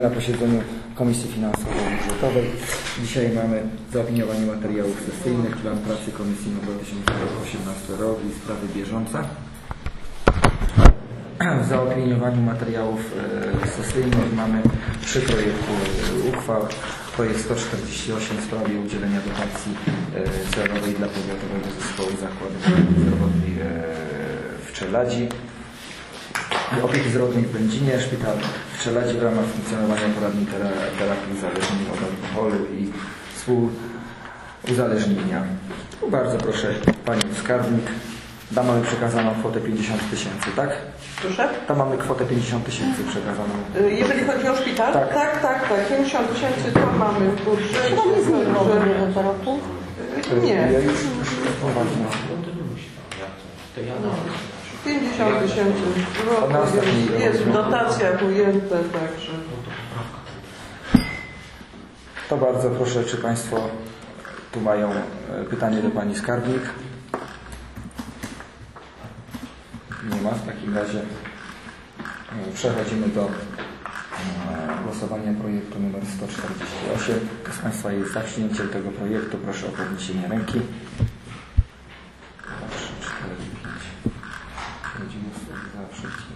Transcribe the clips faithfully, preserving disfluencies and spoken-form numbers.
Na posiedzeniu Komisji Finansowo-Budżetowej. Dzisiaj mamy zaopiniowanie materiałów sesyjnych, plan pracy Komisji na dwa tysiące osiemnasty rok i sprawy bieżące. W zaopiniowaniu materiałów sesyjnych mamy trzy projekty uchwał. Projekt sto czterdzieści osiem w sprawie udzielenia dotacji celowej dla Powiatowego Zespołu Zakładów Zdrowotnych w Czeladzi, opieki zdrowotnej w Będzinie, szpital w Czeladzi w ramach funkcjonowania poradni terapii uzależnień od alkoholu i współuzależnienia. Bardzo proszę Panią Skarbnik. Tam mamy przekazaną kwotę pięćdziesiąt tysięcy, tak? Proszę? Tam mamy kwotę pięćdziesiąt tysięcy przekazaną. Jeżeli chodzi o szpital? Tak, tak, tak. tak. pięćdziesiąt tysięcy to mamy w budżecie. To nie zniknął za roku? Nie. Ja już pięćdziesiąt tysięcy jest, jest w dotacjach ujęte, także. To bardzo proszę, czy Państwo tu mają pytanie do Pani Skarbnik? Nie ma. W takim razie przechodzimy do głosowania projektu numer sto czterdzieści osiem. Kto z Państwa jest za przyjęciem tego projektu, proszę o podniesienie ręki. trzy, cztery, pięć. pięć głosów za, przeciw.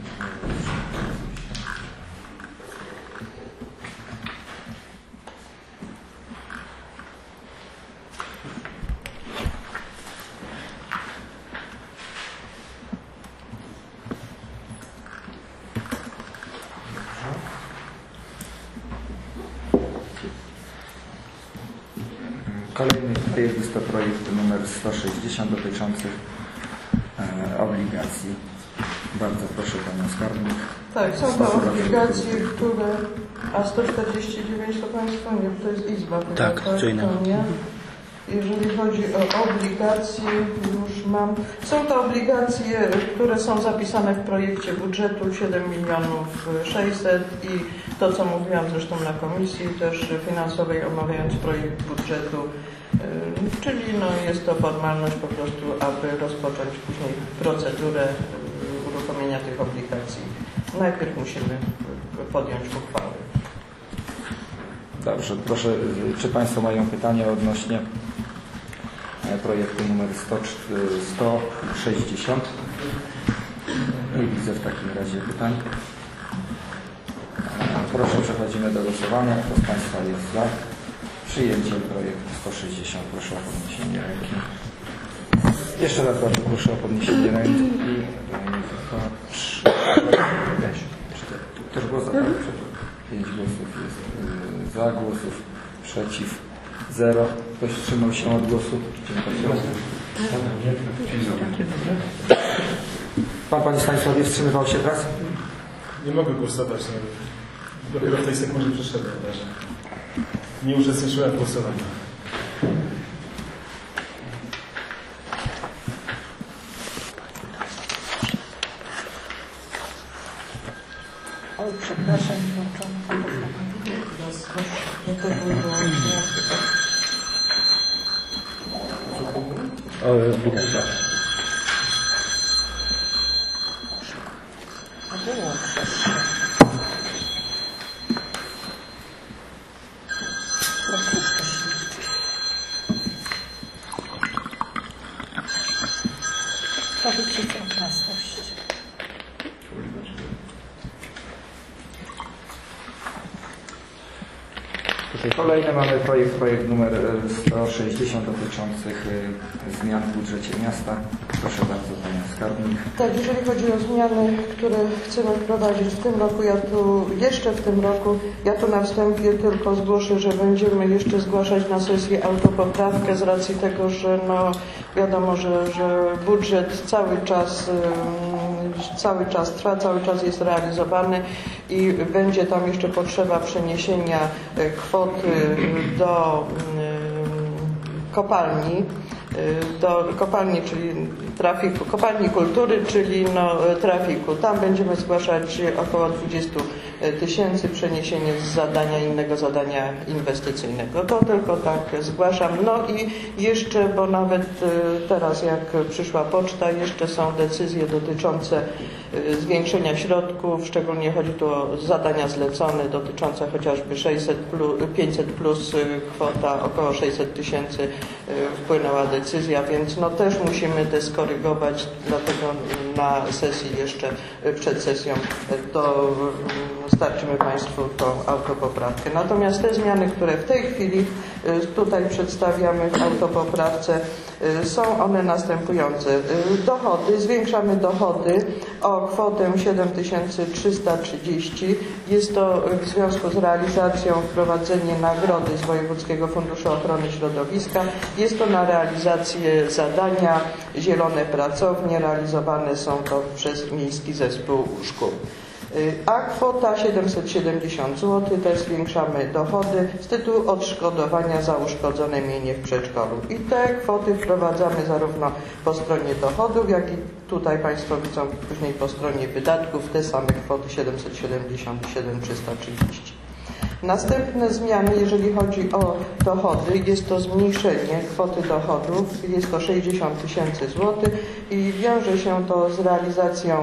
Kolejny projekt jest to projekt numer sto sześćdziesiąt dotyczący e, obligacji. Bardzo proszę Panią Skarbnik. Tak, są to obligacje, które... A sto czterdzieści dziewięć to Państwo nie, to jest Izba. Tak, co innego. Jeżeli chodzi o obligacje, już mam. Są to obligacje, które są zapisane w projekcie budżetu siedem milionów sześćset i to, co mówiłam zresztą na komisji też finansowej, omawiając projekt budżetu, czyli no jest to formalność po prostu, aby rozpocząć później procedurę uruchomienia tych obligacji. Najpierw musimy podjąć uchwałę. Dobrze, proszę, czy Państwo mają pytania odnośnie projektu numer sto sześćdziesiąt? Nie widzę w takim razie pytań. Proszę, przechodzimy do głosowania. Kto z Państwa jest za przyjęciem projektu sto sześćdziesiąt? Proszę o podniesienie ręki. Jeszcze raz bardzo proszę o podniesienie ręki. dwa, trzy, cztery. Też głos za, tak? pięć głosów jest za, głosów przeciw zero. Ktoś wstrzymał się od głosu? Pan, Panie Stanisławie, wstrzymywał się teraz? Nie mogę głosować. No. Dopiero w tej sekundzie przeszedłem. Nie uczestniczyłem w głosowaniu. Oj, przepraszam, O, widać, tak. A było przez to wyczytał własność. Kolejny mamy projekt, projekt numer sto sześćdziesiąt dotyczących zmian w budżecie miasta. Proszę bardzo, Panią Skarbnik. Tak, jeżeli chodzi o zmiany, które chcemy wprowadzić w tym roku, ja tu jeszcze w tym roku, ja tu na wstępie tylko zgłoszę, że będziemy jeszcze zgłaszać na sesję autopoprawkę z racji tego, że no wiadomo, że, że budżet cały czas cały czas trwa, cały czas jest realizowany i będzie tam jeszcze potrzeba przeniesienia kwoty do kopalni, do kopalni, czyli trafiku, kopalni kultury, czyli no, trafiku. Tam będziemy zgłaszać około dwadzieścia tysięcy, przeniesienie z zadania innego zadania inwestycyjnego. To tylko tak zgłaszam. No i jeszcze, bo nawet teraz jak przyszła poczta, jeszcze są decyzje dotyczące zwiększenia środków, szczególnie chodzi tu o zadania zlecone dotyczące chociażby sześćset plus, pięćset plus kwota około sześćset tysięcy wpłynęła decyzja, więc no też musimy te skorygować, dlatego na sesji jeszcze przed sesją to dostarczymy Państwu tą autopoprawkę. Natomiast te zmiany, które w tej chwili tutaj przedstawiamy w autopoprawce, są one następujące. Dochody, zwiększamy dochody o kwotę siedem tysięcy trzysta trzydzieści. Jest to w związku z realizacją wprowadzenie nagrody z Wojewódzkiego Funduszu Ochrony Środowiska. Jest to na realizację zadania Zielone Pracownie. Realizowane są to przez Miejski Zespół Szkół. A kwota siedemset siedemdziesiąt złotych, też zwiększamy dochody z tytułu odszkodowania za uszkodzone mienie w przedszkolu. I te kwoty wprowadzamy zarówno po stronie dochodów, jak i tutaj Państwo widzą później po stronie wydatków te same kwoty siedemset siedemdziesiąt i siedem tysięcy trzysta trzydzieści. Następne zmiany, jeżeli chodzi o dochody, jest to zmniejszenie kwoty dochodów, jest to sześćdziesiąt tysięcy złotych i wiąże się to z realizacją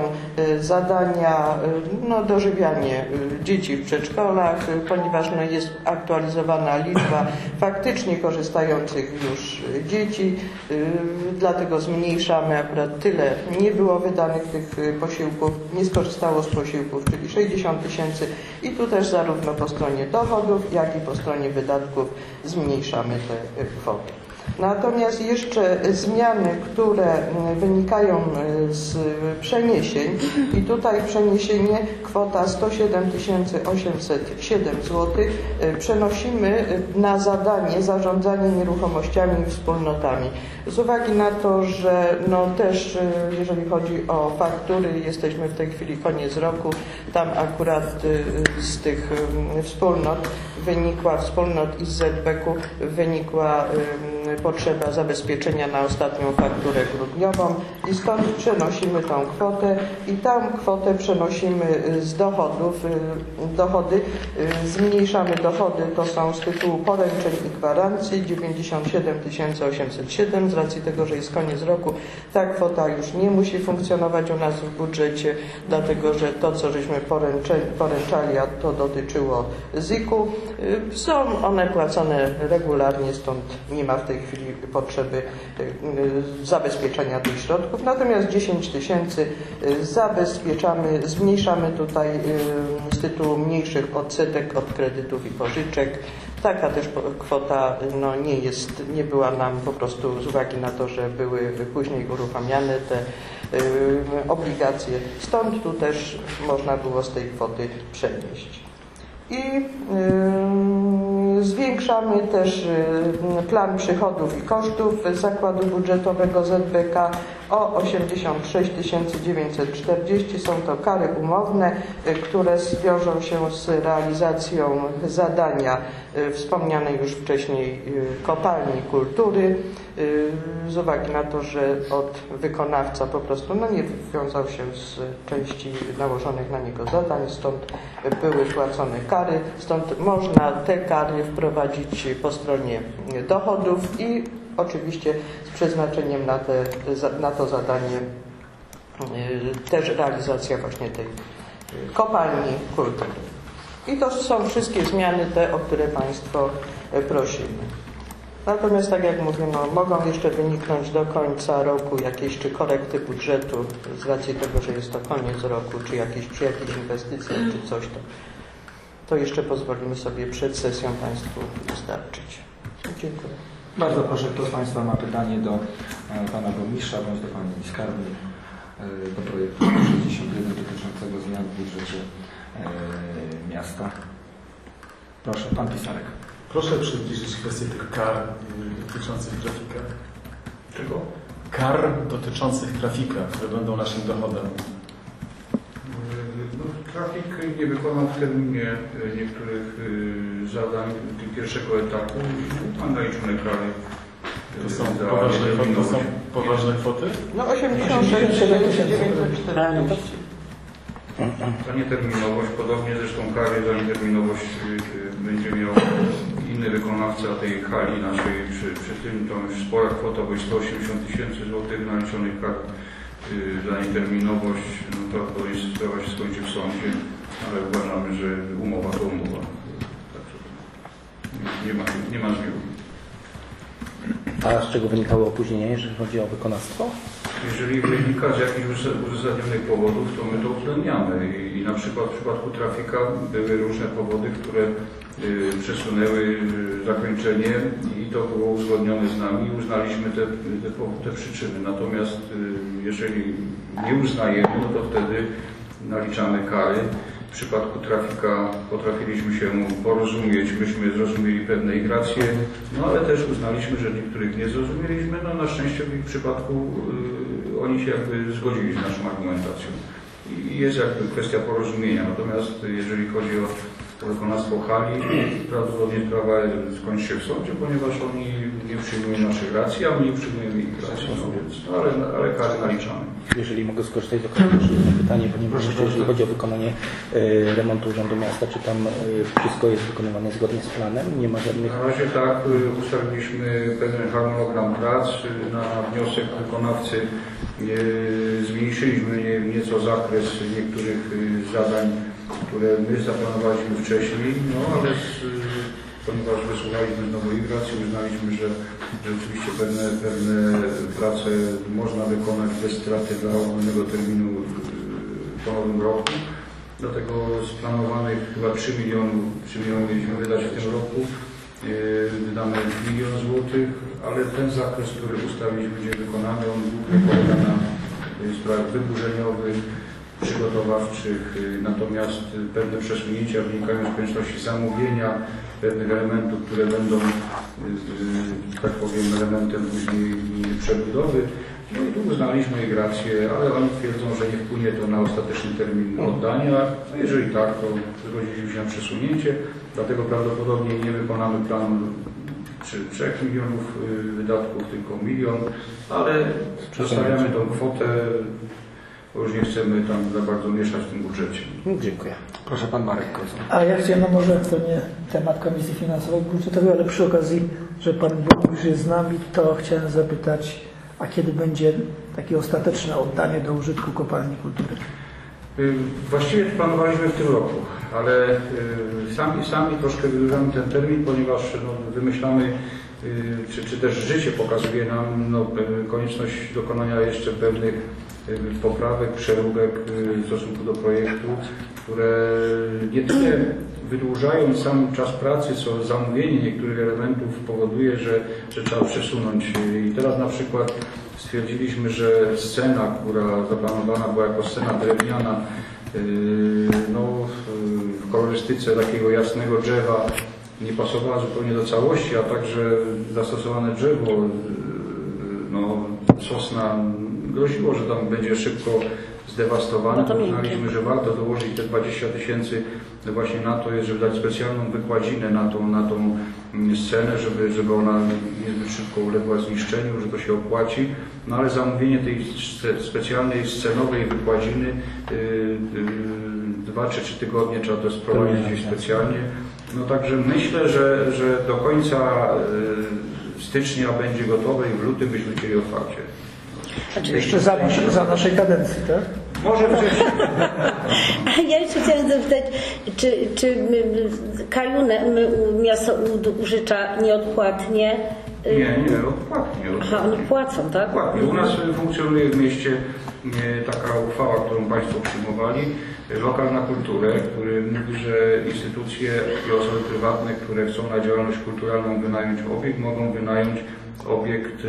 zadania no, dożywianie dzieci w przedszkolach, ponieważ no, jest aktualizowana liczba faktycznie korzystających już dzieci, dlatego zmniejszamy, akurat tyle nie było wydanych tych posiłków, nie skorzystało z posiłków, czyli sześćdziesiąt tysięcy i tu też zarówno po stronie dochodów, jak i po stronie wydatków zmniejszamy te kwoty. Natomiast jeszcze zmiany, które wynikają z przeniesień i tutaj przeniesienie kwota sto siedem tysięcy osiemset siedem złotych przenosimy na zadanie zarządzanie nieruchomościami i wspólnotami. Z uwagi na to, że no też jeżeli chodzi o faktury, jesteśmy w tej chwili koniec roku, tam akurat z tych wspólnot wynikła, wspólnot i z Z B K-u wynikła potrzeba zabezpieczenia na ostatnią fakturę grudniową i stąd przenosimy tą kwotę i tą kwotę przenosimy z dochodów, dochody, zmniejszamy dochody, to są z tytułu poręczeń i gwarancji dziewięćdziesiąt siedem tysięcy osiemset siedem, z racji tego, że jest koniec roku, ta kwota już nie musi funkcjonować u nas w budżecie, dlatego że to, co żeśmy poręczali, a to dotyczyło Z I K-u, są one płacone regularnie, stąd nie ma w tej chwili potrzeby zabezpieczenia tych środków. Natomiast dziesięć tysięcy zabezpieczamy, zmniejszamy tutaj z tytułu mniejszych odsetek od kredytów i pożyczek. Taka też kwota no, nie jest, nie była nam po prostu z uwagi na to, że były później uruchamiane te y, obligacje. Stąd tu też można było z tej kwoty przenieść. I y, zwiększamy też y, plan przychodów i kosztów zakładu budżetowego Z B K o osiemdziesiąt sześć tysięcy dziewięćset czterdzieści. Są to kary umowne, y, które wiążą się z realizacją zadania y, wspomnianej już wcześniej y, kopalni kultury. Y, z uwagi na to, że od wykonawca po prostu no, nie wiązał się z części nałożonych na niego zadań, stąd były płacone kary, stąd można te kary wprowadzić po stronie dochodów i oczywiście z przeznaczeniem na, te, na to zadanie też realizacja właśnie tej kopalni kultury. I to są wszystkie zmiany te, o które Państwo prosimy. Natomiast tak jak mówię, no, mogą jeszcze wyniknąć do końca roku jakieś czy korekty budżetu z racji tego, że jest to koniec roku, czy jakieś przy jakiejś inwestycji, czy coś, to, to jeszcze pozwolimy sobie przed sesją Państwu dostarczyć. Dziękuję. Bardzo proszę, kto z Państwa ma pytanie do Pana Burmistrza bądź do Pani Skarbnik do projektu sześćdziesiąt jeden dotyczącego zmian w budżecie miasta. Proszę, Pan Pisarek. Proszę przybliżyć kwestię tych kar dotyczących trafika. Czego? Kar dotyczących trafika, które będą naszym dochodem. No, trafik nie wykonał w terminie niektórych zadań pierwszego etapu. Mam naliczone kary. To są poważne, to są poważne kwoty? No osiemdziesiąt sześć tysięcy dziewięćset czterdzieści. Za nieterminowość, podobnie zresztą kary za nieterminowość będzie miał inny wykonawca tej hali naszej. Przy, przy tym to już spora kwota, bo jest sto osiemdziesiąt tysięcy złotych naliczonych kar Dla niej terminowość, no to, to jest, sprawa się skończy w sądzie, ale uważamy, że umowa to umowa. Także nie, nie ma, nie ma zmiłu. A z czego wynikało opóźnienie, jeżeli chodzi o wykonawstwo? Jeżeli wynika z jakichś uzasadnionych powodów, to my to uwzględniamy. I, I na przykład w przypadku trafika były różne powody, które y, przesunęły y, zakończenie i to było uzgodnione z nami i uznaliśmy te, te, te przyczyny. Natomiast y, jeżeli nie uznajemy, no to wtedy naliczamy kary. W przypadku trafika potrafiliśmy się porozumieć, myśmy zrozumieli pewne ich racje, no ale też uznaliśmy, że niektórych nie zrozumieliśmy. No na szczęście w ich przypadku y, oni się jakby zgodzili z naszą argumentacją. I jest jakby kwestia porozumienia. Natomiast jeżeli chodzi o wykonawstwo hali, prawdopodobnie sprawa skończy się w sądzie, ponieważ oni nie przyjmują naszych racji, a my nie przyjmujemy ich racji. No, więc, no, ale, ale kary naliczamy. Jeżeli mogę skorzystać z okazji, jeszcze jedno pytanie, ponieważ jeszcze jeżeli chodzi o wykonanie y, remontu Urzędu Miasta, czy tam y, wszystko jest wykonywane zgodnie z planem? Nie ma żadnych... Na razie tak, y, ustaliliśmy pewien harmonogram prac. Y, na wniosek wykonawcy y, zmniejszyliśmy nie, nieco zakres niektórych y, zadań, które my zaplanowaliśmy wcześniej, no ale z, ponieważ wysłuchaliśmy znowu ich racji, uznaliśmy, że, że rzeczywiście pewne, pewne prace można wykonać bez straty dla ogólnego terminu po nowym roku. Dlatego z planowanych chyba trzy miliony mieliśmy wydać w tym roku, wydamy milion złotych, ale ten zakres, który ustaliliśmy, będzie wykonany, on głównie polega na sprawach wyburzeniowych, przygotowawczych, natomiast pewne przesunięcia wynikają z konieczności zamówienia pewnych elementów, które będą, tak powiem, elementem później przebudowy. No i tu uznaliśmy ich rację, ale oni twierdzą, że nie wpłynie to na ostateczny termin oddania. No jeżeli tak, to zgodziliśmy się na przesunięcie, dlatego prawdopodobnie nie wykonamy planu trzech milionów wydatków, tylko milion, ale zostawiamy tą kwotę, bo już nie chcemy tam za bardzo mieszać w tym budżecie. Dziękuję. Proszę pan Marek Kozą. A ja chciałem, no może to nie temat Komisji Finansowo-Budżetowej, ale przy okazji, że pan burmistrz jest z nami, to chciałem zapytać, a kiedy będzie takie ostateczne oddanie do użytku kopalni kultury? Właściwie planowaliśmy w tym roku, ale sami, sami troszkę wydłużamy ten termin, ponieważ no, wymyślamy, czy, czy też życie pokazuje nam no, konieczność dokonania jeszcze pewnych poprawek, przeróbek w stosunku do projektu, które nie tyle wydłużają sam czas pracy, co zamówienie niektórych elementów powoduje, że, że trzeba przesunąć. I teraz na przykład stwierdziliśmy, że scena, która zaplanowana była jako scena drewniana, no, w kolorystyce takiego jasnego drzewa nie pasowała zupełnie do całości, a także zastosowane drzewo, no, sosna, groziło, że tam będzie szybko zdewastowane. No uznaliśmy, że warto dołożyć te dwadzieścia tysięcy właśnie na to, jest, żeby dać specjalną wykładzinę na tą, na tą scenę, żeby, żeby ona niezbyt szybko uległa zniszczeniu, że to się opłaci. No ale zamówienie tej specjalnej scenowej wykładziny yy, yy, dwa czy trzy tygodnie trzeba to sprowadzić gdzieś specjalnie. No także myślę, że, że do końca yy, stycznia będzie gotowe i w lutym byśmy chcieli otwarcie. Znaczy, Jeszcze za, za naszej kadencji, tak? Może wcześniej. ja jeszcze chciałam zapytać, czy, czy Kajunę miasto użycza nieodpłatnie? Nie, nie, odpłatnie. Aha, oni płacą, tak? Odpłatnie. U nas funkcjonuje w mieście taka uchwała, którą Państwo przyjmowali, lokal na kulturę, który mówi, że instytucje i osoby prywatne, które chcą na działalność kulturalną wynająć obiekt, mogą wynająć obiekt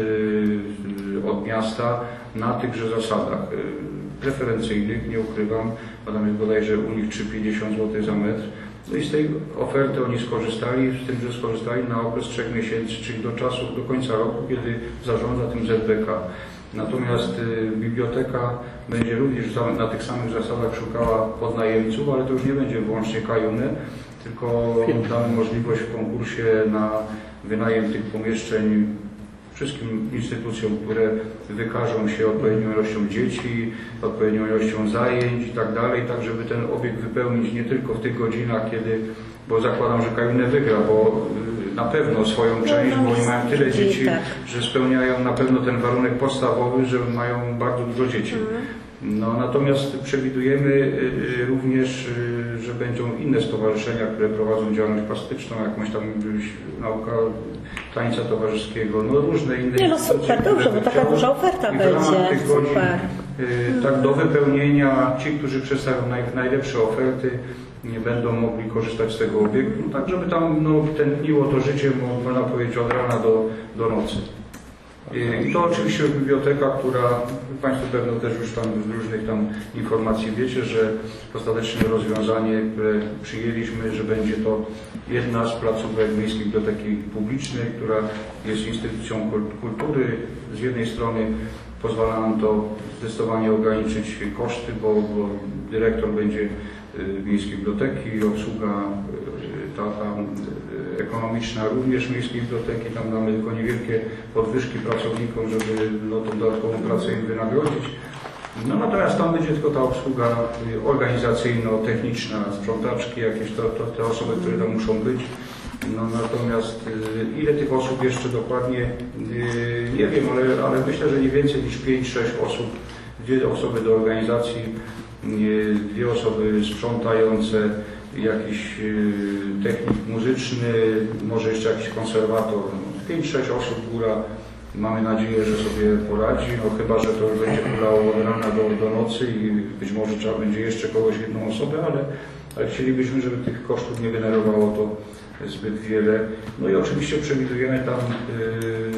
od miasta na tychże zasadach preferencyjnych, nie ukrywam, bo tam jest bodajże u nich trzy pięćdziesiąt złotych za metr. No i z tej oferty oni skorzystali, z tym, że skorzystali na okres trzech miesięcy, czyli do czasu, do końca roku, kiedy zarządza tym Z B K. Natomiast y, biblioteka będzie również na tych samych zasadach szukała podnajemców, ale to już nie będzie wyłącznie Kajuny, tylko damy możliwość w konkursie na wynajem tych pomieszczeń wszystkim instytucjom, które wykażą się odpowiednią ilością dzieci, odpowiednią ilością zajęć i tak dalej, tak żeby ten obiekt wypełnić nie tylko w tych godzinach, kiedy, bo zakładam, że Kajunę wygra, bo na pewno swoją część, bo oni mają tyle dzieci, że spełniają na pewno ten warunek podstawowy, że mają bardzo dużo dzieci. No, natomiast przewidujemy również, że będą inne stowarzyszenia, które prowadzą działalność plastyczną, jakąś tam nauka tańca towarzyskiego, no różne inne. Nie, no super, dobrze, bo taka duża oferta będzie. Super. Tak do wypełnienia ci, którzy przedstawią naj, najlepsze oferty, nie będą mogli korzystać z tego obiektu, tak żeby tam no, tętniło to życie, można powiedzieć, od rana do, do nocy. I to oczywiście biblioteka, która Państwo pewno też już tam z różnych tam informacji wiecie, że ostateczne rozwiązanie, które przyjęliśmy, że będzie to jedna z placówek Miejskiej Biblioteki Publicznej, która jest instytucją kultury. Z jednej strony pozwala nam to zdecydowanie ograniczyć koszty, bo, bo dyrektor będzie Miejskiej Biblioteki, obsługa ta, ta ekonomiczna również Miejskiej Biblioteki, tam mamy tylko niewielkie podwyżki pracownikom, żeby no, tą dodatkową pracę im wynagrodzić. No, natomiast tam będzie tylko ta obsługa organizacyjno-techniczna, sprzątaczki, jakieś to, to, te osoby, które tam muszą być. No, natomiast y, ile tych osób jeszcze dokładnie y, nie wiem, ale, ale myślę, że nie więcej niż pięć sześć osób, dwie osoby do organizacji, y, dwie osoby sprzątające, jakiś y, technik muzyczny, może jeszcze jakiś konserwator, pięć sześć osób góra. Mamy nadzieję, że sobie poradzi, no chyba, że to będzie kulało od rana do, do nocy i być może trzeba będzie jeszcze kogoś, jedną osobę, ale, ale chcielibyśmy, żeby tych kosztów nie generowało to zbyt wiele. No i oczywiście przewidujemy tam yy,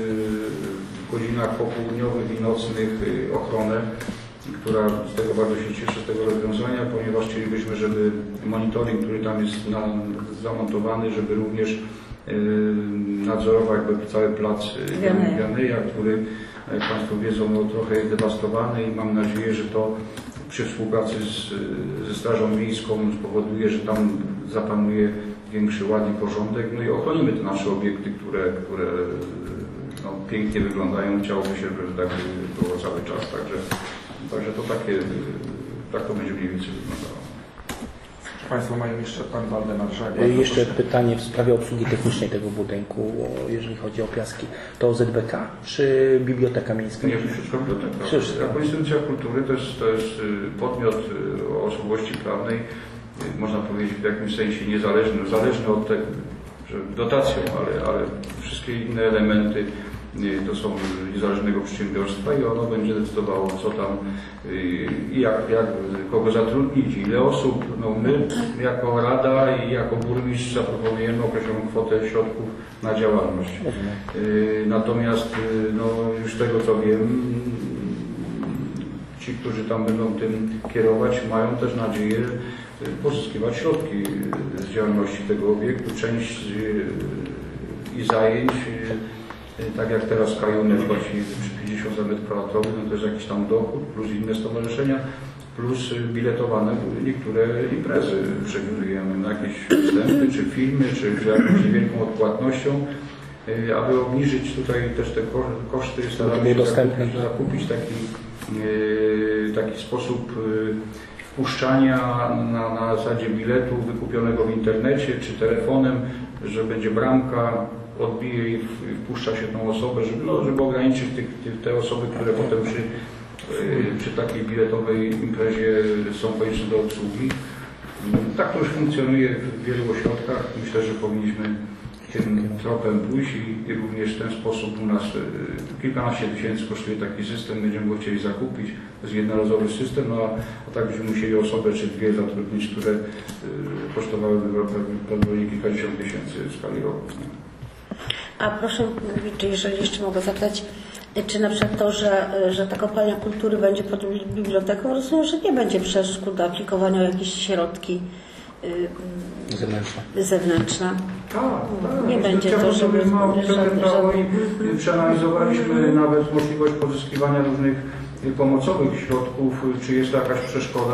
w godzinach popołudniowych i nocnych yy, ochronę, która z tego bardzo się cieszy, z tego rozwiązania, ponieważ chcielibyśmy, żeby monitoring, który tam jest na, zamontowany, żeby również yy, nadzorował jakby cały plac yy, Wianeja, który, jak Państwo wiedzą, no, trochę jest dewastowany i mam nadzieję, że to przy współpracy z, ze Strażą Miejską spowoduje, że tam zapanuje większy ład i porządek, no i ochronimy te nasze obiekty, które, które no, pięknie wyglądają. Chciałoby się, żeby tak było cały czas, także, także to takie, tak to będzie mniej więcej wyglądało. Państwo mają jeszcze Pan Waldemar Żagła. Jeszcze pytanie w sprawie obsługi technicznej tego budynku, jeżeli chodzi o piaski. To Z B K czy Biblioteka Miejska? Nie, wszystko biblioteka. Jako instytucja kultury to jest, to jest podmiot o osobowości prawnej, można powiedzieć w jakimś sensie niezależny, zależny od tego, że dotacją, ale, ale wszystkie inne elementy to są niezależnego przedsiębiorstwa i ono będzie decydowało, co tam i jak, jak kogo zatrudnić, ile osób. No my jako Rada i jako burmistrz zaproponujemy określoną kwotę środków na działalność. Natomiast no, już tego co wiem, ci, którzy tam będą tym kierować, mają też nadzieję pozyskiwać środki z działalności tego obiektu. Część i zajęć, tak jak teraz Kajunet płaci pięćdziesiąt za metr kwadratowy, no to jest jakiś tam dochód, plus inne stowarzyszenia, plus biletowane niektóre imprezy przewidujemy na jakieś występy, czy filmy, czy, czy jakąś niewielką odpłatnością. Aby obniżyć tutaj też te koszty, staramy się zakupić, zakupić taki, taki sposób wpuszczania na, na zasadzie biletu wykupionego w internecie czy telefonem, że będzie bramka, odbije i wpuszcza się tą osobę, żeby, no, żeby ograniczyć tych, tych, te osoby, które potem przy, przy takiej biletowej imprezie są konieczne do obsługi. Tak to już funkcjonuje w wielu ośrodkach. Myślę, że powinniśmy tym tropem pójść i, i również w ten sposób u nas kilkanaście tysięcy kosztuje taki system, będziemy go chcieli zakupić. To jest jednorazowy system, no a, a tak byśmy musieli osobę czy dwie zatrudnić, które y, kosztowałyby pewnie kilkadziesiąt tysięcy w skali roku. A proszę mówić, czy jeżeli jeszcze mogę zapytać, czy na przykład to, że, że ta kopalnia kultury będzie pod biblioteką, rozumiem, że nie będzie przeszkód do aplikowania o jakieś środki y, zewnętrzne. zewnętrzne. Tak, tak. Nie będzie to, żeby... I przeanalizowaliśmy nawet możliwość pozyskiwania różnych pomocowych środków, czy jest to jakaś przeszkoda.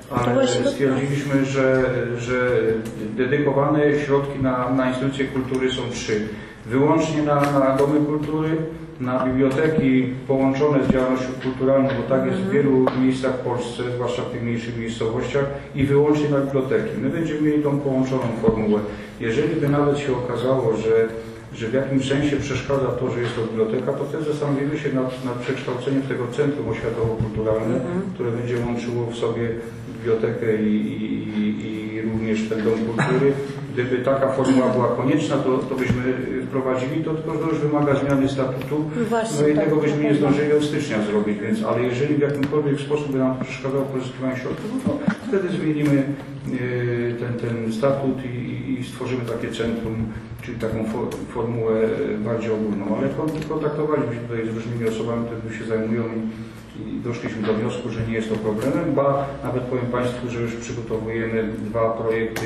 ale stwierdziliśmy, że, że dedykowane środki na, na instytucje kultury są trzy. Wyłącznie na, na domy kultury, na biblioteki połączone z działalnością kulturalną, bo tak jest w wielu miejscach w Polsce, zwłaszcza w tych mniejszych miejscowościach, i wyłącznie na biblioteki. My będziemy mieli tą połączoną formułę. Jeżeli by nawet się okazało, że, że w jakimś sensie przeszkadza to, że jest to biblioteka, to wtedy zastanowimy się nad, nad przekształceniem tego centrum oświatowo-kulturalne, mm-hmm. które będzie łączyło w sobie bibliotekę i, i, i również ten dom kultury. Gdyby taka formuła była konieczna, to, to byśmy wprowadzili to, tylko to już wymaga zmiany statutu. Właśnie, no i tak, tego byśmy nie tak. zdążyli od stycznia zrobić, więc, ale jeżeli w jakimkolwiek sposób by nam to przeszkadzało pozyskiwanie środków, no to wtedy zmienimy y, ten, ten statut i, i, i stworzymy takie centrum, czyli taką for, formułę bardziej ogólną. Ale kontaktowaliśmy się tutaj z różnymi osobami, które się zajmują i, i doszliśmy do wniosku, że nie jest to problemem, ba nawet powiem Państwu, że już przygotowujemy dwa projekty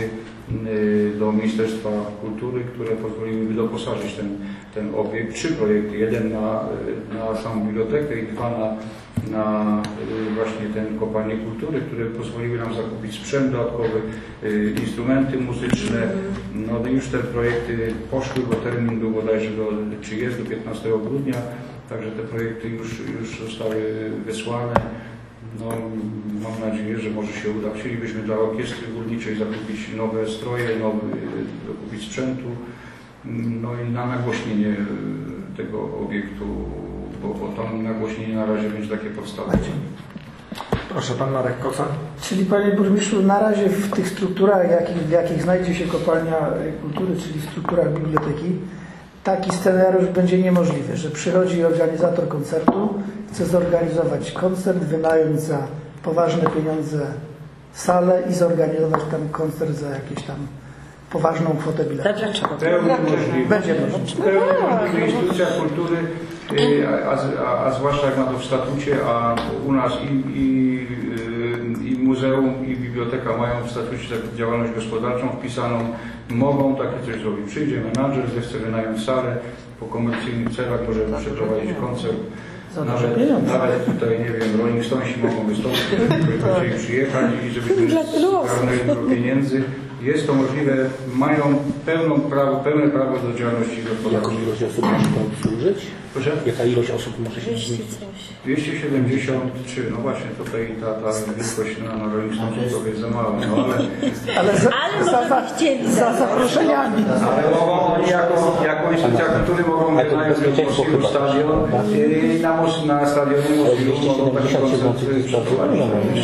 do Ministerstwa Kultury, które pozwoliłyby doposażyć ten, ten obiekt. Trzy projekty. Jeden na, na samą bibliotekę i dwa na, na właśnie ten kopalnię kultury, które pozwoliły nam zakupić sprzęt dodatkowy, instrumenty muzyczne. No już te projekty poszły, bo termin był bodajże do, czy jest do piętnastego grudnia, także te projekty już, już zostały wysłane. No, mam nadzieję, że może się uda. Chcielibyśmy dla orkiestry górniczej zakupić nowe stroje, nowy, zakupić sprzętu, no i na nagłośnienie tego obiektu, bo, bo tam nagłośnienie na razie będzie takie podstawowe. Proszę, Pan Marek Koca. Czyli Panie Burmistrzu, na razie w tych strukturach, jakich, w jakich znajdzie się kopalnia kultury, czyli w strukturach biblioteki, taki scenariusz będzie niemożliwy, że przychodzi organizator koncertu, chce zorganizować koncert, wynająć za poważne pieniądze salę i zorganizować tam koncert za jakieś tam poważną kwotę biletu. Dlaczego? Będzie możliwe. W instytucjach kultury, a, a, a zwłaszcza jak ma to w statucie, a u nas i, i, i muzeum, i biblioteka mają w statucie działalność gospodarczą wpisaną, mogą takie coś zrobić. Przyjdzie menadżer, zechce wynająć salę, po komercyjnych celach może przeprowadzić koncert. Nawet, nawet tutaj, nie wiem, Rolling Stonesi mogą wystąpić, żeby chcieli przyjechać i żebyśmy zgarnęli dużo pieniędzy. Jest to możliwe, mają pełną prawo, pełne prawo do działalności gospodarczej. Jaką ilość osób może to obsłużyć? Proszę? Jaka ilość osób może się zmieścić? dwieście siedemdziesiąt trzy, no właśnie tutaj ta, ta wielkość na, na Rolling Stones to jest za mało, no ale... Ale za, Ale za, za, chcieli za zaproszeniami. Ale mogą oni jako, jako instytucja kultury mogą wynająć Moskilu stadion i na, na stadionie Moskilu mogą taki koncert przeprowadzić.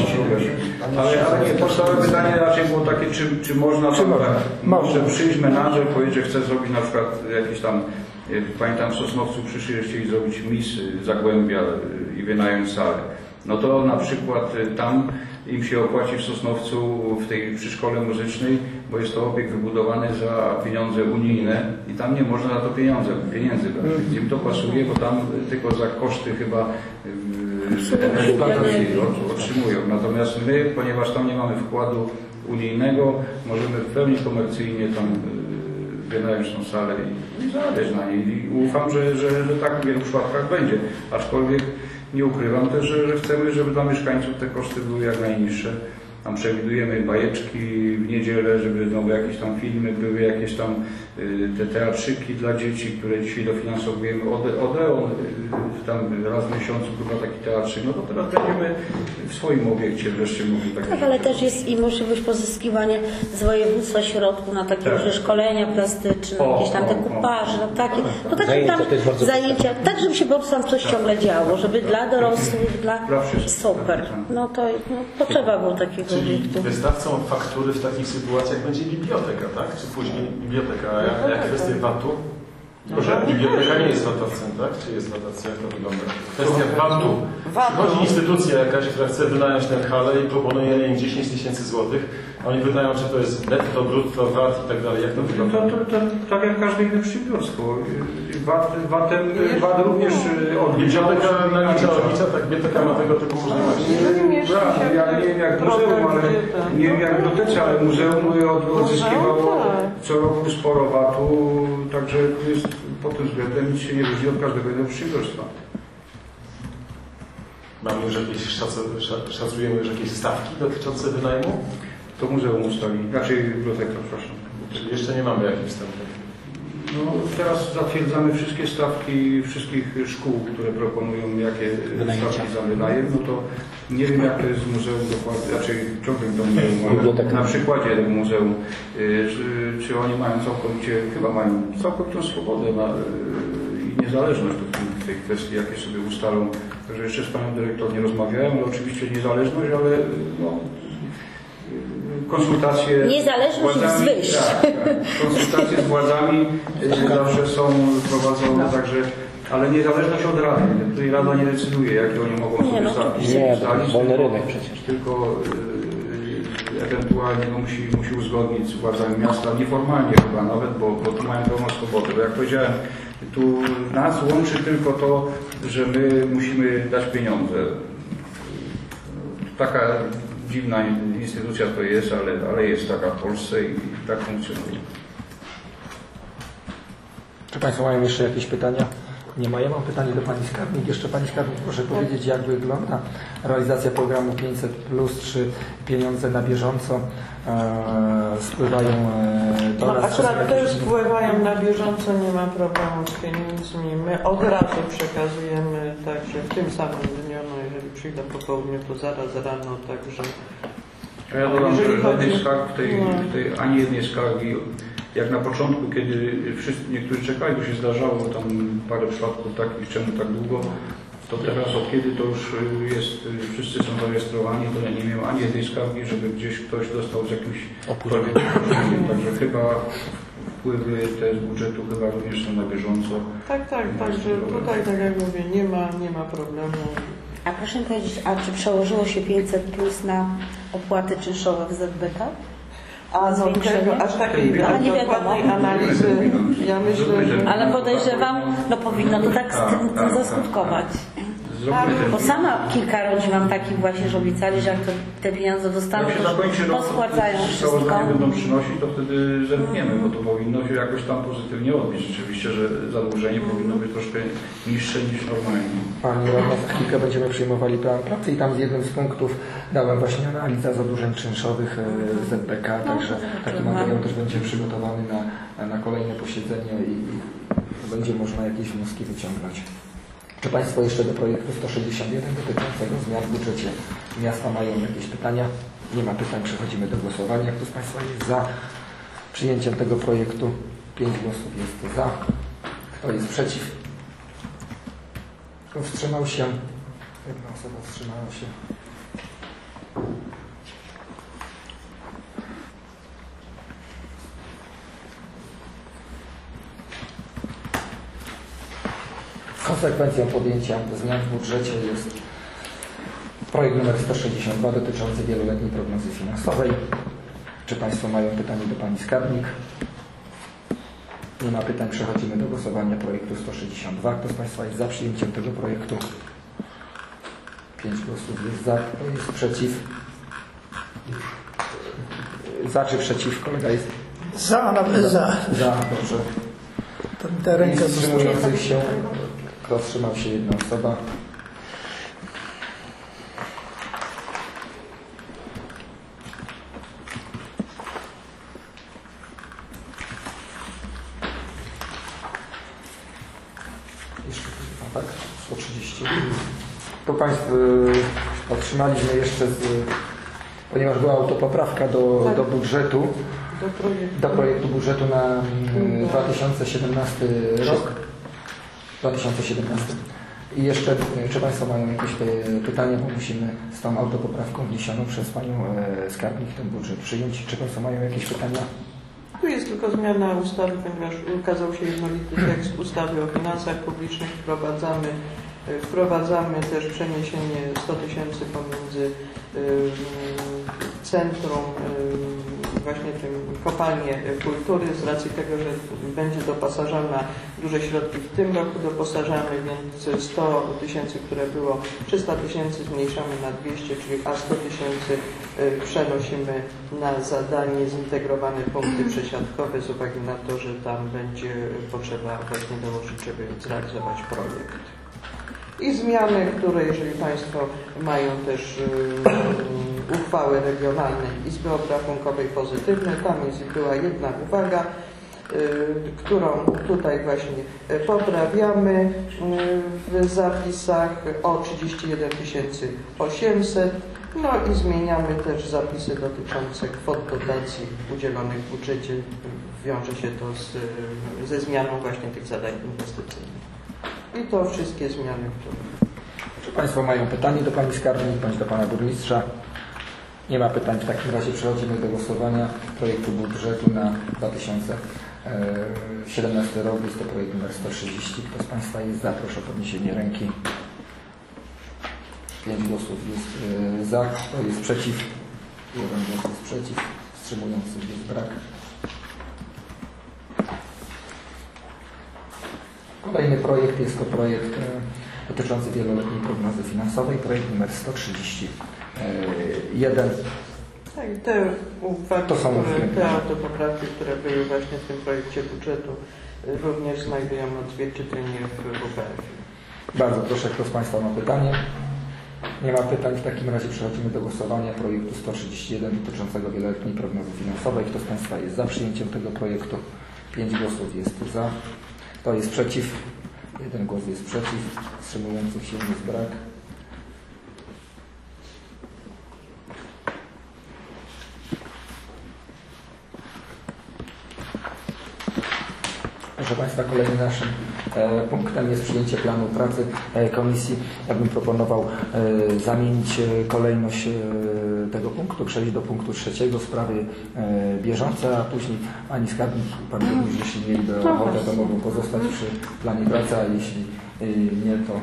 Ale, ale nie, podstawowe pytanie raczej było takie, czy, czy można, czy może, może przyjść menadżer, powiedzieć, że chce zrobić na przykład jakieś tam, pamiętam w Sosnowcu przyszli, że chcieli zrobić mis Zagłębia i wynająć salę. No to na przykład tam im się opłaci w Sosnowcu w tej przy szkole muzycznej, bo jest to obiekt wybudowany za pieniądze unijne i tam nie można na to pieniądze, pieniędzy brać. Więc im to pasuje, bo tam tylko za koszty chyba eksploatacji otrzymują. Natomiast my, ponieważ tam nie mamy wkładu unijnego, możemy w pełni komercyjnie tam wynająć tą salę i zarabiać na niej. I ufam, że, że, że tak w wielu przypadkach będzie. Aczkolwiek nie ukrywam też, że, że chcemy, żeby dla mieszkańców te koszty były jak najniższe. Tam przewidujemy bajeczki w niedzielę, żeby znowu jakieś tam filmy były, jakieś tam y, te teatrzyki dla dzieci, które dzisiaj dofinansowujemy. Ode, Odeon, y, tam raz w miesiącu chyba taki teatrzyk. No to teraz będziemy w swoim obiekcie wreszcie mogli takie Tak, ale też jest i możliwość pozyskiwania z województwa środków na takie Tak. różne szkolenia plastyczne, O, jakieś tam o, dekupaże, no takie, no takie Zajęcia tam to jest bardzo zajęcia, tak żeby się po prostu tam coś ciągle działo, żeby dla dorosłych, dla Dla wszystkich. super. No to no, potrzeba było takiego Czyli obiektu. wystawcą faktury w takich sytuacjach będzie biblioteka, tak? Czy później biblioteka, a jak, jak kwestia V A T-u? Proszę, biblioteka nie jest VAT-owcem, tak? Czy jest VAT-owcem? Jak to wygląda? Kwestia V A T-u. Przychodzi instytucja jakaś, która chce wynająć tę halę i proponuje im dziesięć tysięcy złotych, a oni wydają, czy to jest netto, brutto, V A T i tak dalej. Jak to wygląda? To, to, to, tak jak każde inne przedsiębiorstwo. V A T-em V A T również odlicza. Biblioteka nalicza, odlicza, tak? Biblioteka ma tego typu możliwości. Ja, ja nie wiem jak muzeum, ale nie wiem jak bibliotece, ale muzeum od, odzyskiwało co roku sporo V A T-u, także jest pod tym względem nic się nie różni od każdego innego przedsiębiorstwa. Mamy już jakieś, szacu- sza- szacujemy już jakieś stawki dotyczące wynajmu? To muzeum ustali, raczej biblioteka, przepraszam. Czyli jeszcze nie mamy jakichś stawek. No, teraz zatwierdzamy wszystkie stawki wszystkich szkół, które proponują jakie Wynajęcia. stawki za wynajem. No to nie wiem, jak to jest z muzeum dokładnie, raczej ciągle to muzeum, ale Biblioteka. na przykładzie tego muzeum, y, czy, czy oni mają całkowicie, chyba mają całkowitą swobodę na, y, i niezależność w tej kwestii, jakie sobie ustalą. Także jeszcze z panią dyrektor nie rozmawiałem, ale oczywiście niezależność, ale no, konsultacje Niezależność z władzami, z wyjść. tak, tak, konsultacje z władzami y, zawsze są prowadzone, także, ale niezależność od Rady, tutaj Rada nie decyduje, jakie oni mogą Nie, sobie no, zapisać. Nie, to wolny rynek przecież. Tylko y, ewentualnie no, musi, musi uzgodnić z władzami miasta, nieformalnie chyba nawet, bo, bo tu mają pełną swobodę. Bo jak powiedziałem, tu nas łączy tylko to, że my musimy dać pieniądze. Taka dziwna instytucja to jest, ale, ale jest taka w Polsce i tak funkcjonuje. Czy Państwo mają jeszcze jakieś pytania? Nie ma. Ja mam pytanie do Pani Skarbnik. Jeszcze Pani Skarbnik, proszę powiedzieć, jak wygląda realizacja programu pięćset plus, czy pieniądze na bieżąco e, spływają e, do No, nas? akurat przez też wpływają na bieżąco, nie ma problemu z pieniędzmi. My od razu przekazujemy, także w tym samym dniu, no jeżeli przyjdę po południu, to zaraz rano, także... A ja dodam, Jeżeli że żadnej chodzi- skarg w tej, no. w tej, ani jednej skargi, jak na początku, kiedy wszyscy, niektórzy czekali, bo się zdarzało tam parę przypadków takich, czemu tak długo, to teraz od kiedy to już jest, wszyscy są zarejestrowani, to ja nie miałem ani jednej skargi, żeby gdzieś ktoś dostał z jakimś projektem. Także chyba wpływy te z budżetu chyba również są na bieżąco. Tak, tak, także tutaj, tak jak mówię, nie ma, nie ma problemu. A proszę mi powiedzieć, a czy przełożyło się pięćset plus na opłaty czynszowe w Z B K? A no Zwiększenie? tego, aż takiej A nie dokładnej wiadomo. analizy, ja myślę, że... Ale podejrzewam, no powinno to tak z tym, tym zaskutkować. Zróbmy ten Bo sama kilka rodzin mam takich właśnie, że obiecali, że jak to, te pieniądze dostaną, Jak się to zakończy rok, poskładzają to wszystko. sprawozdanie będą przynosić, to wtedy zerkniemy, bo to powinno się jakoś tam pozytywnie odbić. Rzeczywiście, że zadłużenie powinno być troszkę niższe niż normalnie. Pani Radna, za chwilkę będziemy przyjmowali plan pracy i tam z jednym z punktów dałem właśnie analiza zadłużeń czynszowych e, Z B K, także taki materiał też będzie przygotowany na, na kolejne posiedzenie i, i będzie można jakieś wnioski wyciągnąć. Czy Państwo jeszcze do projektu sto sześćdziesiąt jeden dotyczącego zmian w budżecie miasta mają jakieś pytania? Nie ma pytań, przechodzimy do głosowania. Kto z Państwa jest za przyjęciem tego projektu? Pięć głosów jest za. Kto jest przeciw? Kto wstrzymał się? Jedna osoba wstrzymała się. Konsekwencją podjęcia zmian w budżecie jest projekt numer sto sześćdziesiąt dwa dotyczący wieloletniej prognozy finansowej. Czy Państwo mają pytanie do Pani Skarbnik? Nie ma pytań, przechodzimy do głosowania projektu sto sześćdziesiąt dwa. Kto z Państwa jest za przyjęciem tego projektu? Pięć głosów jest za. Kto jest przeciw? Za czy przeciw? Kolega jest Za, nawet za. za. Dobrze. To ta ręka Jest została. wstrzymujących się. Kto wstrzymał się? Jedna osoba. Jeszcze tak? sto trzydzieści. To Państwo y, otrzymaliśmy jeszcze, z, ponieważ była autopoprawka do, do budżetu, Do projektu. do projektu budżetu na mm, dwa tysiące siedemnasty rok. dwa tysiące siedemnasty. I jeszcze, y, czy Państwo mają jakieś y, pytania, bo musimy z tą autopoprawką wniesioną przez Panią y, Skarbnik ten budżet przyjąć. Czy Państwo mają jakieś pytania? Tu jest tylko zmiana ustawy, ponieważ ukazał się jednolity tekst ustawy o finansach publicznych. Wprowadzamy, wprowadzamy też przeniesienie sto tysięcy pomiędzy y, centrum, y, właśnie tym kopalnie kultury, z racji tego, że będzie doposażana, duże środki w tym roku doposażamy, więc sto tysięcy, które było trzysta tysięcy, zmniejszamy na dwieście, czyli a sto tysięcy przenosimy na zadanie zintegrowane punkty przesiadkowe z uwagi na to, że tam będzie potrzeba właśnie dołożyć, żeby zrealizować projekt. I zmiany, które jeżeli Państwo mają też yy, uchwały regionalnej Izby Obrachunkowej pozytywne, tam jest, była jedna uwaga, yy, którą tutaj właśnie poprawiamy yy, w zapisach o trzydzieści jeden tysięcy osiemset. No i zmieniamy też zapisy dotyczące kwot dotacji udzielonych w budżecie. Wiąże się to z, ze zmianą właśnie tych zadań inwestycyjnych. I to wszystkie zmiany, które... Czy Państwo mają pytanie do Pani Skarbnik, bądź do Pana Burmistrza? Nie ma pytań. W takim razie przechodzimy do głosowania projektu budżetu na dwa tysiące siedemnasty rok. Jest to projekt numer sto trzydzieści. Kto z Państwa jest za? Proszę o podniesienie ręki. Pięć głosów jest za, kto jest przeciw? Jeden głos jest przeciw. Wstrzymujących jest brak. Kolejny projekt jest to projekt dotyczący wieloletniej prognozy finansowej, projekt numer sto trzydzieści jeden. Tak, i te uwagi, To są które, te autopoprawki, które były właśnie w tym projekcie budżetu, również znajdują odzwierciedlenie w W P F. Bardzo proszę, kto z Państwa ma pytanie? Nie ma pytań, w takim razie przechodzimy do głosowania projektu sto trzydzieści jeden dotyczącego wieloletniej prognozy finansowej. Kto z Państwa jest za przyjęciem tego projektu? Pięć głosów jest za. Kto jest przeciw? Jeden głos jest przeciw. Wstrzymujących się jest brak. Proszę Państwa, kolejnym naszym e, punktem jest przyjęcie planu pracy e, komisji. Ja bym proponował e, zamienić e, kolejność e, tego punktu, przejść do punktu trzeciego, sprawy e, bieżące, a później Pani Skarbnik, Pan Burmistrz, jeśli mieliby ochotę, to mogą pozostać przy planie pracy, a jeśli e, nie, to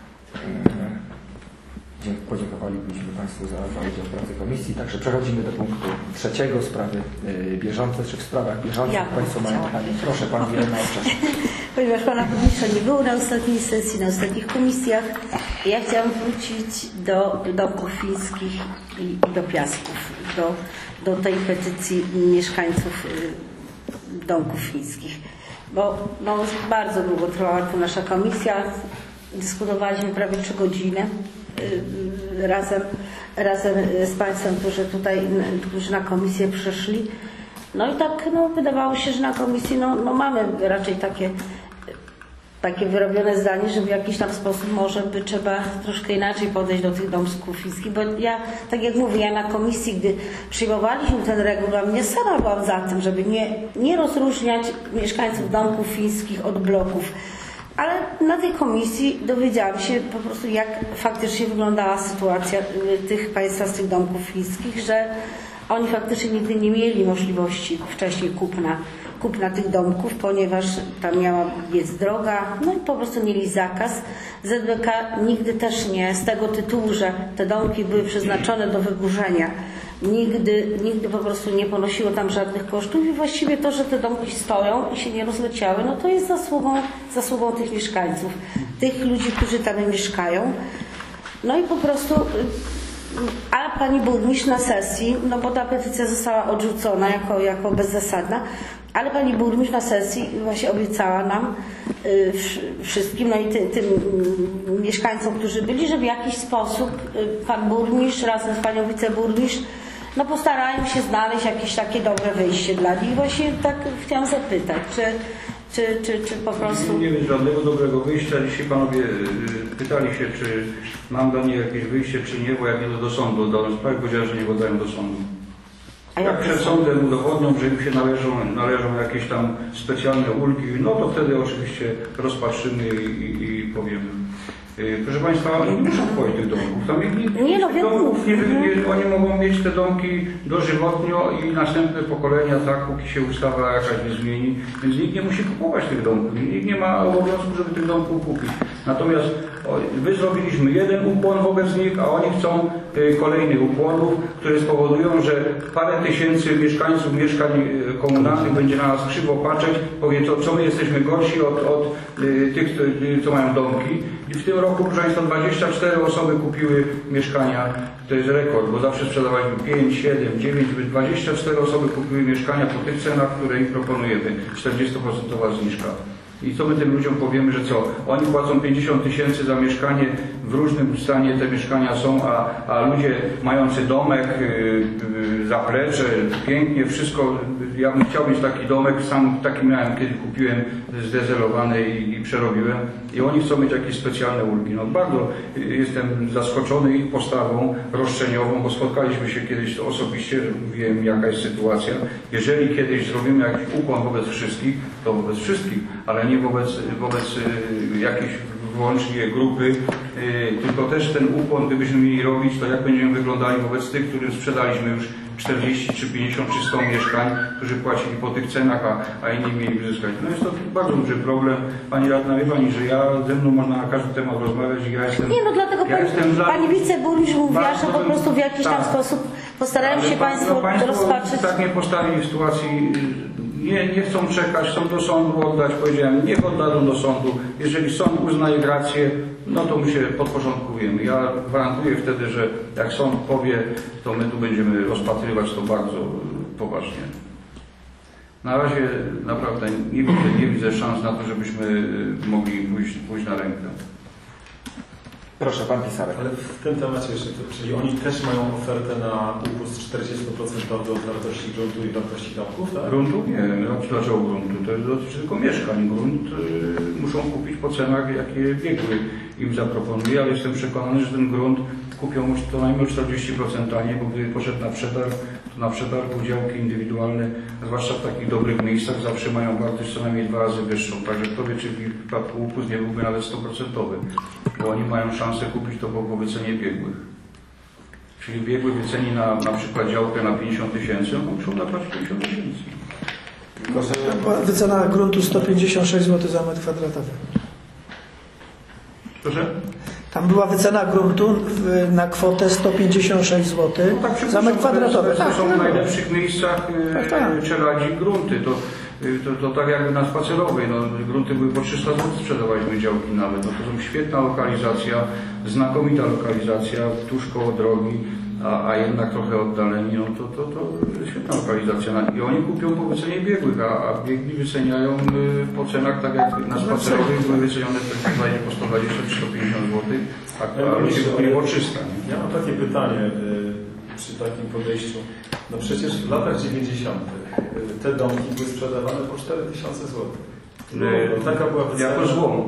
e, podziękowalibyśmy Państwu za, za udział w pracy komisji. Także przechodzimy do punktu trzeciego, sprawy y, bieżące, czy w sprawach bieżących Ja Państwo mają pytanie. Proszę Pani Irena Owczas. Ponieważ Pana Burmistrza nie było na ostatniej sesji, na ostatnich komisjach, ja chciałam wrócić do domków fińskich i do piasków, do, do tej petycji mieszkańców y, domków fińskich. Bo no, bardzo długo trwała tu nasza komisja, dyskutowaliśmy prawie trzy godziny. Razem, razem z Państwem, którzy tutaj którzy na komisję przyszli. No i tak no, wydawało się, że na komisji no, no mamy raczej takie, takie wyrobione zdanie, że w jakiś tam sposób może by trzeba troszkę inaczej podejść do tych domków fińskich, bo ja, tak jak mówię, ja na komisji, gdy przyjmowaliśmy ten regulamin, ja sama byłam za tym, żeby nie, nie rozróżniać mieszkańców domków fińskich od bloków. Ale na tej komisji dowiedziałam się po prostu, jak faktycznie wyglądała sytuacja tych państwa z tych domków fińskich, że oni faktycznie nigdy nie mieli możliwości wcześniej kupna, kupna tych domków, ponieważ tam miała biec droga, no i po prostu mieli zakaz. Z B K nigdy też nie, z tego tytułu, że te domki były przeznaczone do wyburzenia. Nigdy, nigdy po prostu nie ponosiło tam żadnych kosztów i właściwie to, że te domki stoją i się nie rozleciały, no to jest zasługą, zasługą tych mieszkańców, tych ludzi, którzy tam mieszkają. No i po prostu, a Pani Burmistrz na sesji, no bo ta petycja została odrzucona jako, jako bezzasadna, ale Pani Burmistrz na sesji właśnie obiecała nam y, wszystkim, no i ty, tym y, mieszkańcom, którzy byli, że w jakiś sposób y, Pan Burmistrz razem z Panią Wiceburmistrz no postarają się znaleźć jakieś takie dobre wyjście dla nich. Właśnie tak chciałam zapytać, czy, czy, czy, czy po prostu... Nie wiem żadnego dobrego wyjścia. Dzisiaj Panowie pytali się, czy mam dla nich jakieś wyjście, czy nie, bo jak nie, to do sądu oddałem sprawę, powiedziałem, że nie oddają do sądu. A jak jak przed sądem udowodnią, że im się należą, należą jakieś tam specjalne ulgi, no to wtedy oczywiście rozpatrzymy i, i, i powiemy. Proszę Państwa, oni nie muszą wchodzić tych domków. Tam nikt, nie, no, tych domków nie, nie, oni mogą mieć te domki dożywotnio i następne pokolenia, tak, póki się ustawa jakaś nie zmieni, więc nikt nie musi kupować tych domków. Nikt nie ma obowiązku, żeby tych domków kupić. Natomiast o, Wy zrobiliśmy jeden ukłon wobec nich, a oni chcą y, kolejnych ukłonów, które spowodują, że parę tysięcy mieszkańców mieszkań y, komunalnych będzie na nas krzywo patrzeć, powie, co, co my jesteśmy gorsi od, od y, tych, y, co mają domki. I w tym roku, proszę Państwa, dwadzieścia cztery osoby kupiły mieszkania. To jest rekord, bo zawsze sprzedawaliśmy pięć, siedem, dziewięć, dwadzieścia cztery osoby kupiły mieszkania po tych cenach, które im proponujemy. czterdziestoprocentowa zniżka. I co my tym ludziom powiemy, że co? Oni płacą pięćdziesiąt tysięcy za mieszkanie, w różnym stanie te mieszkania są, a, a ludzie mający domek, yy, yy, zaplecze, pięknie, wszystko. Ja bym chciał mieć taki domek, sam taki miałem, kiedy kupiłem, zdezelowany i, i przerobiłem. I oni chcą mieć jakieś specjalne ulgi. No bardzo jestem zaskoczony ich postawą roszczeniową, bo spotkaliśmy się kiedyś osobiście, wiem jaka jest sytuacja. Jeżeli kiedyś zrobimy jakiś ukłon wobec wszystkich, to wobec wszystkich, ale nie wobec, wobec jakiejś wyłącznie grupy, tylko też ten ukłon, gdybyśmy mieli robić, to jak będziemy wyglądali wobec tych, którym sprzedaliśmy już czterdzieści, czy pięćdziesiąt, czy sto mieszkań, którzy płacili po tych cenach, a, a inni mieli wyzyskać. No jest to bardzo duży problem. Pani radna, wie Pani, że ja ze mną można na każdy temat rozmawiać i ja jestem... Nie, no dlatego ja pani, jestem pani wiceburmistrz mówiła, bardzo że po prostu w jakiś tam tak. sposób postarają się Ale Państwo no, Państwo rozpatrzyć. tak mnie postawili w sytuacji, nie, nie chcą czekać, chcą do sądu oddać. Powiedziałem, niech oddadzą do sądu. Jeżeli sąd uznaje rację, no to my się podporządkujemy. Ja gwarantuję wtedy, że jak sąd powie, to my tu będziemy rozpatrywać to bardzo poważnie. Na razie naprawdę nie widzę, nie widzę szans na to, żebyśmy mogli pójść, pójść na rękę. Proszę, pan Pisarek. Ale w tym temacie jeszcze, to, czyli oni też mają ofertę na upust czterdzieści procent od wartości gruntu i wartości domków, tak? Gruntu? Nie, no, dlaczego gruntu? To dotyczy tylko mieszkań. Grunt y, muszą kupić po cenach, jakie biegły im zaproponuje, ale jestem przekonany, że ten grunt kupią co najmniej czterdzieści procent taniej, bo gdyby poszedł na przetarg, to na przetargu działki indywidualne, zwłaszcza w takich dobrych miejscach, zawsze mają wartość co najmniej dwa razy wyższą. Także kto wie, czy w przypadku upust nie byłby nawet sto procent, bo oni mają szansę kupić to po, po wycenie biegłych. Czyli biegły wyceni na, na przykład działkę na pięćdziesiąt tysięcy, no muszą zapłacić pięćdziesiąt tysięcy. Wycena gruntu sto pięćdziesiąt sześć złotych za metr kwadratowy. Proszę? Tam była wycena gruntu w, na kwotę sto pięćdziesiąt sześć złotych No tak, za metr kwadratowy. To Tak, są no, w najlepszych miejscach tak, tak. czeladzi grunty. To, to, to tak jakby na spacerowej. No, grunty były po trzysta złotych, sprzedawaliśmy działki nawet. No, to są świetna lokalizacja, znakomita lokalizacja, tuż koło drogi, a, a jednak trochę oddaleni. No, to, to, to świetna lokalizacja. I oni kupią po wycenie biegłych, a, a biegli wyceniają po cenach tak jak na spacerowej były wycenione po sto dwadzieścia czy sto pięćdziesiąt złotych, a, a ludzie kupili po trzysta. Nie? Ja mam takie pytanie y, przy takim podejściu. No przecież w latach dziewięćdziesiątych y, te domki były sprzedawane po cztery tysiące złotych. No, no, taka była wycena. Jako złom.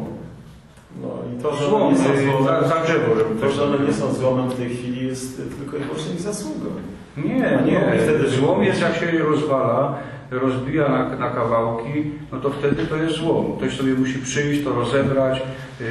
No i to, że Złom, one nie są y, złomem, za, za drzewo. to, że one nie są złomem w tej chwili jest tylko i wyłącznie ich zasługą. Nie, nie. Wtedy złom jest, jak się je rozwala, rozbija na, na kawałki, no to wtedy to jest złom. Ktoś sobie musi przyjść, to rozebrać, yy,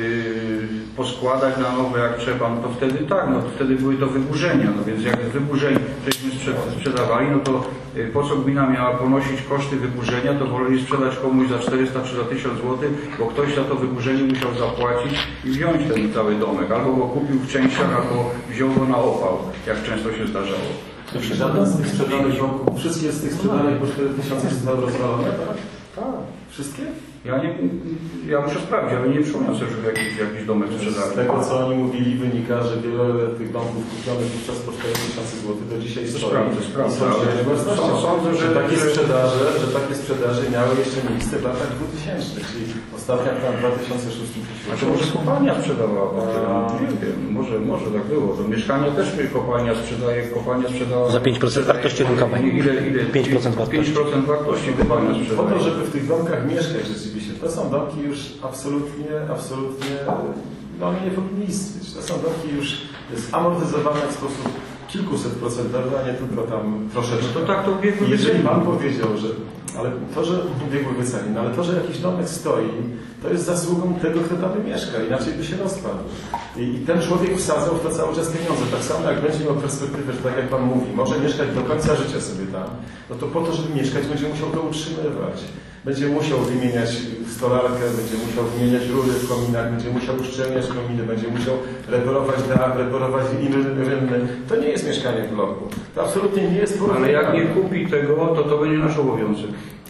poskładać na nowe jak trzeba, no to wtedy tak, no to wtedy były to wyburzenia. No więc jak wyburzeń żeśmy sprzedawali, no to yy, po co gmina miała ponosić koszty wyburzenia, to woleli sprzedać komuś za czterysta czy za tysiąc złotych, bo ktoś za to wyburzenie musiał zapłacić i wziąć ten cały domek. Albo go kupił w częściach, albo wziął go na opał, jak często się zdarzało. Żaden z tych sprzedanych domków, wszystkie z tych sprzedanych po cztery tysiące zostały rozwalone, tak? Tak. Wszystkie? Ja, nie, ja muszę sprawdzić, ale nie przypomnę sobie, żeby jakiś, jakiś domek sprzedali. Z tego, co oni mówili, wynika, że wiele tych domków kupionych wówczas po cztery tysiące złotych do dzisiaj stoi. Sprawdzę, sprawdzę. Ale sądzę, że, że takie że... sprzedaże, że takie sprzedaże miały jeszcze miejsce w latach dwutysięcznych, czyli ostatnia tam dwa tysiące szóstym. Znaczy może kopalnia sprzedawała? Nie wiem, może, może tak było. To mieszkanie też kopalnia sprzedaje, kopalnia sprzedała... Za pięć procent wartości rynkowej. Ile, ile? pięć procent wartości. pięć procent wartości kopalnia Po sprzedaje. to, żeby w tych domkach mieszkać rzeczywiście. To są domki już absolutnie, absolutnie, no nie powinny istnieć. To są domki już zamortyzowane w sposób kilkusetprocentowy, a nie tylko tam troszeczkę. No to tak to biegły Jeżeli wyceni. Pan powiedział, że ale to, że biegły wyceni, no ale to, że jakiś domek stoi, to jest zasługą tego, kto tam mieszka, inaczej by się rozpadł. I, I ten człowiek wsadzał w to cały czas pieniądze. Tak samo jak będzie miał perspektywę, że tak jak Pan mówi, może mieszkać do końca życia sobie tam, no to po to, żeby mieszkać, będzie musiał to utrzymywać. Będzie musiał wymieniać stolarkę, będzie musiał wymieniać rury w kominach, będzie musiał uszczelniać kominy, będzie musiał reperować dach, reperować inny rynny. To nie jest mieszkanie w bloku. To absolutnie nie jest Ale jak nie kupi tego, to to będzie nasz obowiązek.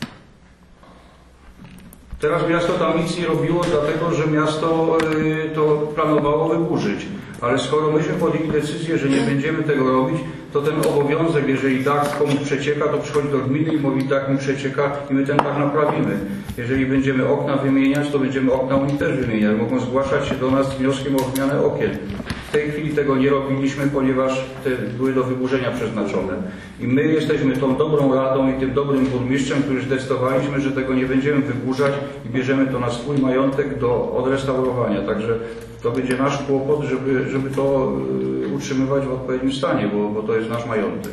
Teraz miasto tam nic nie robiło, dlatego że miasto y, to planowało wyburzyć. Ale skoro myśmy podjęli decyzję, że nie będziemy tego robić, to ten obowiązek, jeżeli dach komuś przecieka, to przychodzi do gminy i mówi, dach mi przecieka i my ten dach naprawimy. Jeżeli będziemy okna wymieniać, to będziemy okna oni też wymieniać. Mogą zgłaszać się do nas z wnioskiem o wymianę okien. W tej chwili tego nie robiliśmy, ponieważ te były do wyburzenia przeznaczone. I my jesteśmy tą dobrą radą i tym dobrym burmistrzem, który zdecydowaliśmy, że tego nie będziemy wyburzać i bierzemy to na swój majątek do odrestaurowania. Także to będzie nasz kłopot, żeby, żeby to y, utrzymywać w odpowiednim stanie, bo, bo to jest nasz majątek.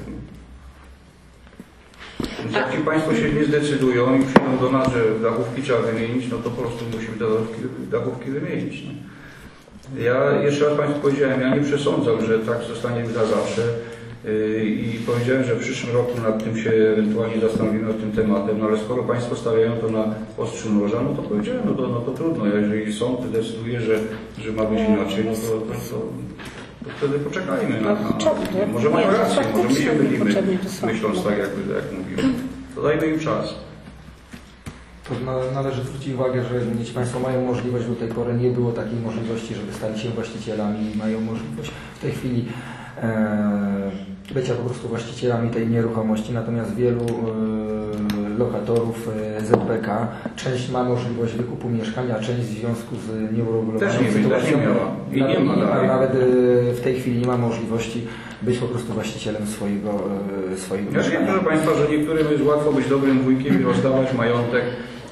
Więc jak ci Państwo się nie zdecydują i przyjdą do nas, że dachówki trzeba wymienić, no to po prostu musimy te dachówki, dachówki wymienić. Nie? Ja jeszcze raz Państwu powiedziałem, ja nie przesądzam, że tak zostanie za zawsze yy, i powiedziałem, że w przyszłym roku nad tym się ewentualnie zastanowimy, nad tym tematem, no ale skoro Państwo stawiają to na ostrzu noża, no to powiedziałem, no to, no to trudno. Jeżeli sąd decyduje, że, że ma być inaczej, no to, to, to, to wtedy poczekajmy na, na, na może mają rację, może my się mylimy, myśląc tak, jak, jak mówimy. To dajmy im czas. To należy zwrócić uwagę, że jeśli Państwo mają możliwość, do tej pory nie było takiej możliwości, żeby stali się właścicielami i mają możliwość w tej chwili e, bycia po prostu właścicielami tej nieruchomości, natomiast wielu e, lokatorów e, Z P K, część ma możliwość wykupu mieszkania, część w związku z nieuregulowaną sytuacją i nie ma, a nawet e, w tej chwili nie ma możliwości być po prostu właścicielem swojego, e, swojego ja mieszkania. wiem, proszę Państwa, że niektórym jest łatwo być dobrym wujkiem i rozdawać majątek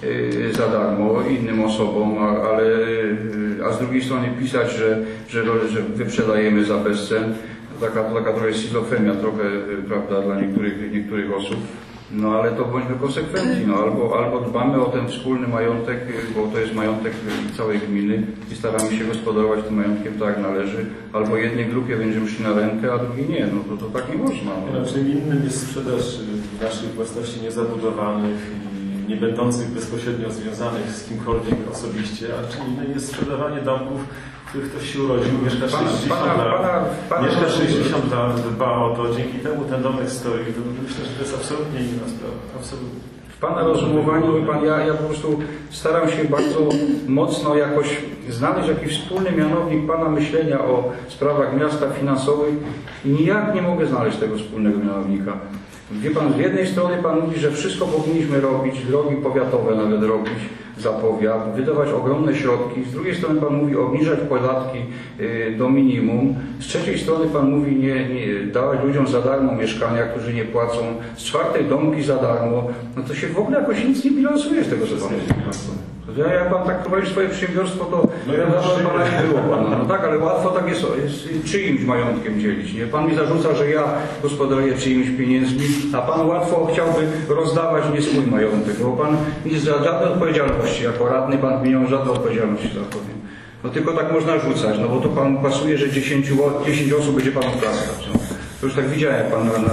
za darmo innym osobom, ale a z drugiej strony pisać, że, że, że wyprzedajemy za bezcen. Taka, taka trochę schizofrenia trochę, prawda, dla niektórych, niektórych osób. No ale to bądźmy konsekwentni, no albo, albo dbamy o ten wspólny majątek, bo to jest majątek całej gminy i staramy się gospodarować tym majątkiem tak jak należy, albo jednej grupie będziemy szli na rękę, a drugiej nie, no to, to tak nie można. No. No, czym innym jest sprzedaż naszych własności niezabudowanych i nie będących bezpośrednio związanych z kimkolwiek osobiście, a czym innym jest sprzedawanie domków, w których ktoś się urodził, mieszka sześćdziesiąt lat, mieszka sześćdziesiąt lat, dba o to, dzięki temu ten domek stoi. To myślę, że to jest absolutnie inna sprawa. Absolutnie. W Pana rozumowaniu, pan, ja, ja po prostu staram się bardzo mocno jakoś znaleźć jakiś wspólny mianownik Pana myślenia o sprawach miasta finansowych i nijak nie mogę znaleźć tego wspólnego mianownika. Wie Pan, z jednej strony Pan mówi, że wszystko powinniśmy robić, drogi powiatowe nawet robić, za powiat, wydawać ogromne środki. Z drugiej strony Pan mówi obniżać podatki y, do minimum. Z trzeciej strony Pan mówi nie, nie dawać ludziom za darmo mieszkania, którzy nie płacą. Z czwartej domki za darmo. No to się w ogóle jakoś nic nie bilansuje z tego, co Pan mówi. Ja, jak Pan tak prowadzi swoje przedsiębiorstwo, to no ja że Pana nie było Pana. No tak, ale łatwo tak jest, jest czyimś majątkiem dzielić. Nie? Pan mi zarzuca, że ja gospodaruję czyimiś pieniędzmi, a Pan łatwo chciałby rozdawać nie swój majątek, bo Pan nie za żadnej odpowiedzialności. Jako radny Pan nie miał żadnej odpowiedzialności, że tak powiem. No tylko tak można rzucać, no bo to Pan pasuje, że dziesięć osób będzie Panu klaskać. No. To już tak widziałem, jak Pan na, na,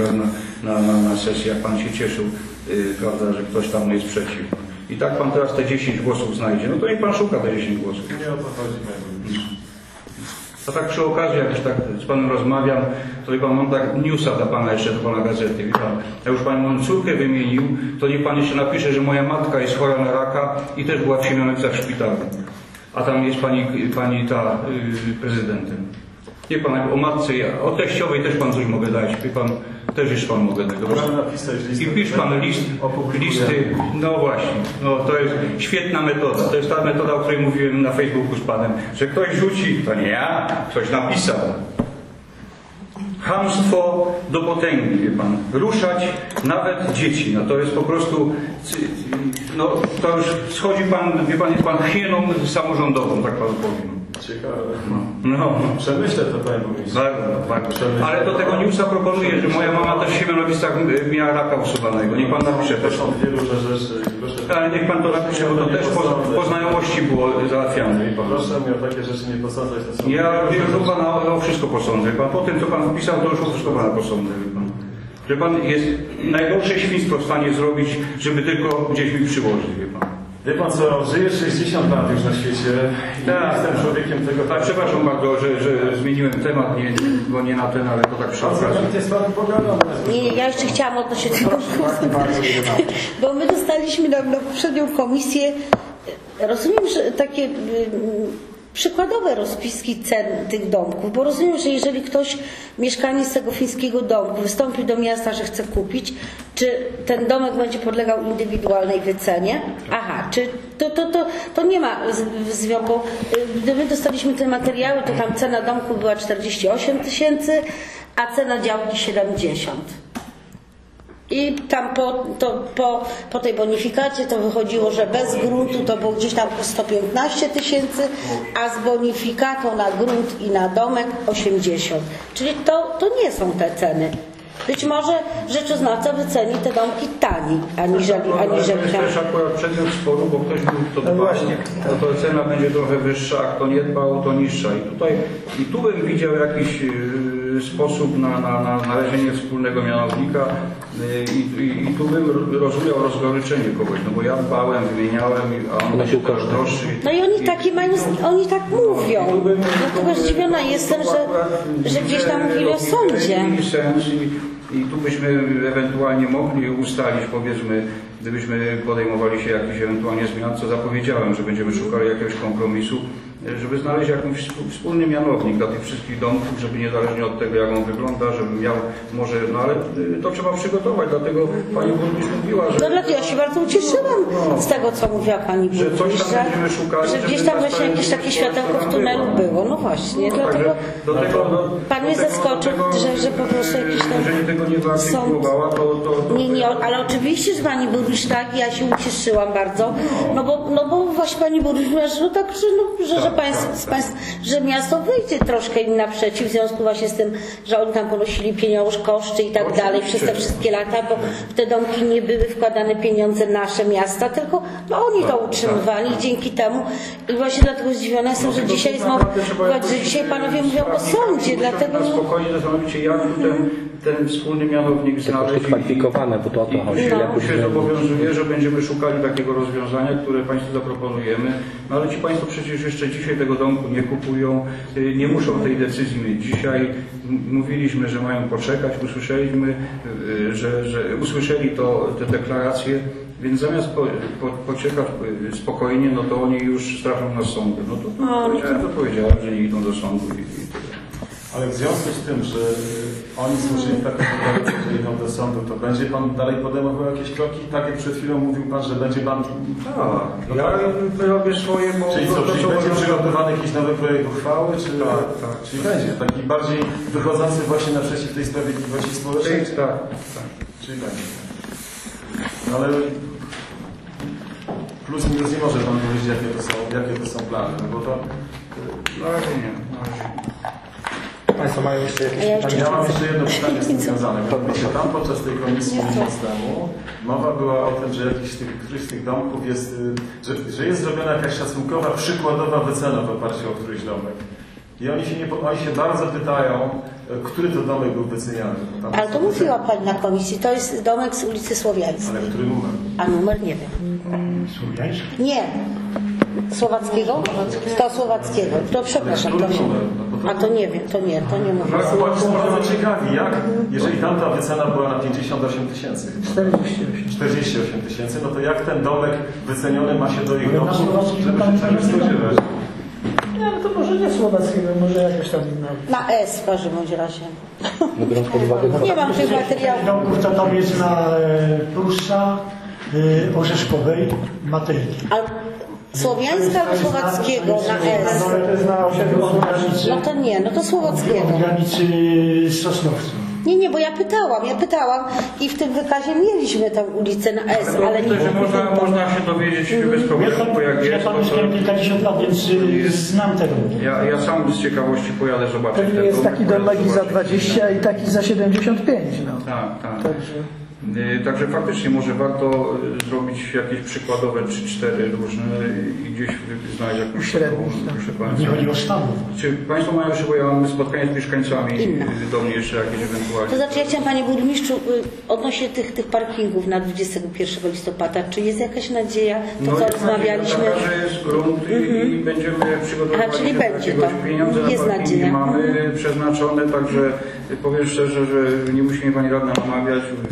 na, na, na sesji, jak Pan się cieszył, yy, prawda, że ktoś tam jest przeciw. I tak Pan teraz te dziesięć głosów znajdzie. No to niech Pan szuka te dziesięć głosów. Nie o to chodzi. A tak przy okazji, jak już tak z Panem rozmawiam, to wie Pan, mam tak newsa dla Pana jeszcze, do Pana gazety. Wie Pan, ja już Pan moją córkę wymienił, to niech Pan jeszcze napisze, że moja matka jest chora na raka i też była w Siemianowicach w szpitalu. A tam jest Pani, pani ta yy, prezydentem. Nie Pan, o matce, o teściowej też Pan coś mogę dać. Wie Pan, też już Pan mogę tego. I pisz Pan list, listy, no właśnie, no to jest świetna metoda. To jest ta metoda, o której mówiłem na Facebooku z Panem, że ktoś rzuci, to nie ja, ktoś napisał. Chamstwo do potęgi, wie Pan. Ruszać nawet dzieci. No to jest po prostu, no to już schodzi Pan, wie Pan, jest Pan hieną samorządową, tak Panu powiem. Ciekawe. No. no. Przemyślę to, Panie Burmistrzu. Bardzo, bardzo. Ale do tego newsa proponuję, że moja mama też w Siemianowicach miała raka usuwanego. Niech Pan napisze też. Są wielu rzeczy. Proszę. Ale niech Pan to napisze, bo to też po, po znajomości było załatwiane. Proszę mnie o takie rzeczy nie posądzać. Ja już u Pana o, o wszystko posądzę. Pan po tym, co Pan wpisał, to już o wszystko Pana posądzę. Pan. Że Pan jest najgorsze świństwo w stanie zrobić, żeby tylko gdzieś mi przyłożyć, wie Pan. Wie Pan co, żyję sześćdziesiąt lat już na świecie i tak, jestem człowiekiem tego... Tak, przepraszam bardzo, że, że zmieniłem temat, nie, bo nie na ten, ale to tak przy okazji. Nie, nie, ja jeszcze chciałam odnosić do tego, bo my dostaliśmy na, na poprzednią komisję, rozumiem, że takie przykładowe rozpiski cen tych domków, bo rozumiem, że jeżeli ktoś, mieszkaniec tego fińskiego domku, wystąpi do miasta, że chce kupić, czy ten domek będzie podlegał indywidualnej wycenie? Aha, czy to, to, to, to nie ma związku, bo gdy my dostaliśmy te materiały, to tam cena domku była czterdzieści osiem tysięcy, a cena działki siedemdziesiąt. I tam po, to, po, po tej bonifikacie to wychodziło, że bez gruntu to było gdzieś tam po sto piętnaście tysięcy, a z bonifikatą na grunt i na domek osiemdziesiąt. Czyli to, to nie są te ceny. Być może rzeczoznawca wyceni te domki taniej, aniżeli, aniżeli to jest też akurat przedmiot sporu, bo ktoś był to dbał, właśnie, to, to cena będzie trochę wyższa, a kto nie dbał, to niższa. I tutaj i tu bym widział jakiś y, sposób na, na, na znalezienie wspólnego mianownika y, i, i tu bym rozumiał rozgoryczenie kogoś, no bo ja dbałem, wymieniałem, a on Nosił coraz koszty. droższy. No i oni takie mają, oni tak mówią. Tu bym- Dlatego zdziwiona jestem, że, że gdzieś tam mówili o sądzie. Sens i, I tu byśmy ewentualnie mogli ustalić, powiedzmy, gdybyśmy podejmowali się jakichś ewentualnie zmian, co zapowiedziałem, że będziemy szukali jakiegoś kompromisu, żeby znaleźć jakiś wspólny mianownik dla tych wszystkich domków, żeby niezależnie od tego, jak on wygląda, żeby miał może, no ale to trzeba przygotować, dlatego pani burmistrz mówiła, że... No dlatego ja się bardzo ucieszyłam z tego, co mówiła pani Że coś tam burmistrz, że, będziemy szukali, że żeby gdzieś tam nas właśnie jakieś takie światełko w tunelu było. No właśnie, No, dlatego także do tego, do, pan mnie do tego- zaskoczył, do tego, że, że po prostu jakiś tam jeżeli tego nie sąd... wyartykułowała, to, to, to... Nie, nie, ale oczywiście, że pani burmistrz tak, ja się ucieszyłam bardzo, no bo, no bo właśnie pani burmistrz mówiła, że no tak, że, no, że, że, Tak, państw, tak, tak. państw, że miasto wyjdzie troszkę im naprzeciw w związku właśnie z tym, że oni tam ponosili pieniądze, koszty i tak Oczywiście. dalej przez te wszystkie lata, bo w te domki nie były wkładane pieniądze nasze miasta, tylko no oni to utrzymywali i dzięki temu i właśnie dlatego zdziwiona jestem, że tylko dzisiaj tu znowu, naprawdę trzeba jakoś, że dzisiaj panowie mówią o sprawnie- sądzie, dlatego Na spokojnie zastanowić się, jak tu ten, ten wspólny mianownik Te koszty znaleźć. kwalifikowane, bo to o to chodzi. I No. ja tu się zobowiązuję, że będziemy szukali takiego rozwiązania, które Państwu zaproponujemy. No ale ci Państwo przecież jeszcze dzisiaj tego domku nie kupują, y, nie muszą tej decyzji mieć dzisiaj. M- Mówiliśmy, że mają poczekać, usłyszeliśmy, y, że, że usłyszeli to, te deklaracje, więc zamiast po, po, poczekać y, spokojnie, no to oni już straszą nas sądy. No to, no to- powiedziałem, to powiedziałem, że nie idą do sądu i, i tyle. Ale w związku z tym, że oni złożyli taką propozycję, że idą do sądu, to będzie Pan dalej podejmował jakieś kroki? Tak jak przed chwilą mówił Pan, że będzie Pan... Tak, ja robię swoje, bo... Czyli co, to, czyli co będzie robię- przygotowany jakiś nowy projekt uchwały? Czy... Tak, tak. Czyli będzie taki bardziej wychodzący właśnie naprzeciw tej sprawiedliwości społecznej? Tak, tak, tak. Czyli będzie. No ale plus minus nie może Pan powiedzieć, jakie to są, jakie to są plany, no bo to... Na razie nie. Na razie nie. Państwo mają jeszcze jakieś A ja jeszcze- Ja mam jeszcze jedno pytanie z tym związane. Mianowicie tam podczas tej komisji miesiąc temu mowa była o tym, że jakiś z tych, któryś z tych domków jest, y, że, że jest zrobiona jakaś szacunkowa, przykładowa wycena w oparciu o któryś domek. I oni się, nie, oni się bardzo pytają, y, który to domek był wyceniany. Bo tam ale to mówiła pani na komisji, to jest domek z ulicy Słowiańskiej, Ale który numer? a numer nie wiem. Nie. Słowackiego? To Słowackiego. To przepraszam. To się... A to nie wiem, to nie, to nie mówię. No, bardzo bardzo ciekawi, jak, jeżeli tamta wycena była na pięćdziesiąt osiem tysięcy, czterdzieści osiem. czterdzieści osiem tysięcy, no to jak ten domek wyceniony ma się do ich Na domku, Słowackim żeby pan się czegoś nie ma. spodziewać? Nie, no to może nie słowackiego, może jakaś tam inna. Na S w każdym bądź razie. No biorąc pod uwagę... Nie mam tych materiałów. domków to tam jest na e, Prusa, e, Orzeszkowej, Matejki. A Słowiańska albo Słowackiego na S. To jest na osiedlu Słowackim. No to nie, no to Słowackiego. Od granicy Sosnowca. Nie, nie, bo ja pytałam, ja pytałam i w tym wykazie mieliśmy tę ulicę na S, ale nie Myślę, że można, pamiętam. można się dowiedzieć bez Ja problemu, tam, bo jak ja jest, tam to, mieszkałem to kilkadziesiąt lat, więc y, znam tego. ja, ja sam z ciekawości pojadę zobaczyć. Pewnie ten jest dom, taki pojadę domek i za zobaczyć. dwadzieścia i taki za siedemdziesiąt pięć. No. Tak, tak. Także Y, Także faktycznie może warto y, zrobić jakieś przykładowe trzy cztery różne i gdzieś wy- znaleźć jakąś Uśrednić, taką, tak. proszę Nie Państwa. chodzi o Stanów. Czy Państwo mają jeszcze, bo ja mam spotkanie z mieszkańcami, Inne. y, do mnie jeszcze jakieś ewentualnie. To znaczy ja chciałam Panie Burmistrzu y, odnośnie tych, tych parkingów na dwudziestego pierwszego listopada, czy jest jakaś nadzieja, to co jest rozmawialiśmy? nadzieja taka, że jest grunt i, i będziemy przygotowali Aha, czyli się do będzie jakiegoś to. pieniądze na Jest parkingi nadzieja. mamy przeznaczone, także powiem szczerze, że nie musi mnie Pani Radna namawiać. Wiem, że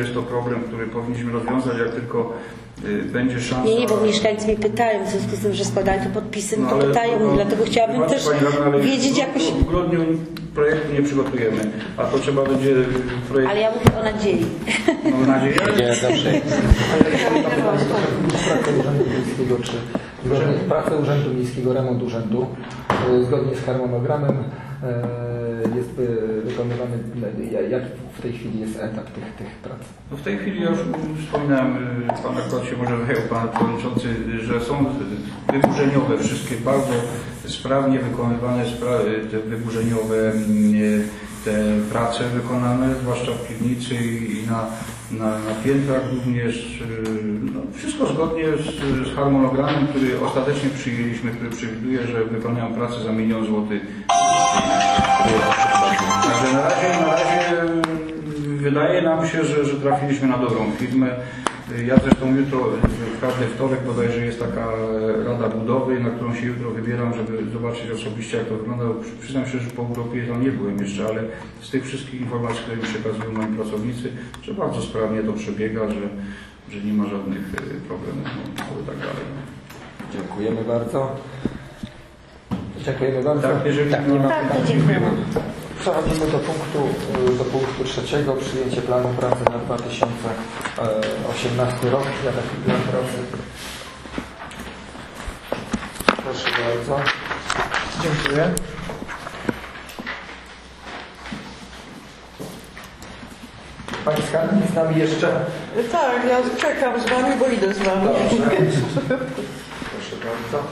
jest to problem, który powinniśmy rozwiązać, jak tylko będzie szansa... Nie, nie, bo mieszkańcy mnie pytają, w związku z tym, że składają te podpisy, no to ale pytają, to, dlatego chciałabym zobaczcie, też Pani Radna, wiedzieć w, jakoś... W grudniu projektu nie przygotujemy, a to trzeba będzie projekt... Ale ja mówię o nadziei. Mam nadzieję. Nie, dobrze. Pracę Urzędu Miejskiego, czy pracę Urzędu Miejskiego, remont urzędu, zgodnie z harmonogramem jest wykonywany, jaki w tej chwili jest etap tych, tych prac? No w tej chwili ja już wspominałem, Pan akurat się może wyjął, Pan Przewodniczący, że są wyburzeniowe, wszystkie bardzo sprawnie wykonywane sprawy, te wyburzeniowe, te prace wykonane, zwłaszcza w piwnicy i na, na, na piętrach również. No, wszystko zgodnie z, z harmonogramem, który ostatecznie przyjęliśmy, który przewiduje, że wykonają pracę za milion złotych. Także na razie, na razie wydaje nam się, że, że trafiliśmy na dobrą firmę. Ja zresztą jutro, w każdy wtorek bodajże jest taka Rada Budowy, na którą się jutro wybieram, żeby zobaczyć osobiście, jak to wygląda. Przyznam się, że po Europie tam nie byłem jeszcze, ale z tych wszystkich informacji, które mi przekazują moi pracownicy, że bardzo sprawnie to przebiega, że, że nie ma żadnych problemów i tak dalej. Dziękujemy bardzo. Dziękujemy bardzo. Tak, jeżeli tak, nie ma tak, pytań. dziękujemy. Przechodzimy do punktu, do punktu trzeciego, przyjęcie planu pracy na dwa tysiące osiemnasty rok. Ja taki plan pracy. Proszę bardzo. Dziękuję. Pani skarbnik z nami jeszcze? Tak, ja czekam z Wami, bo idę z Wami. Proszę bardzo.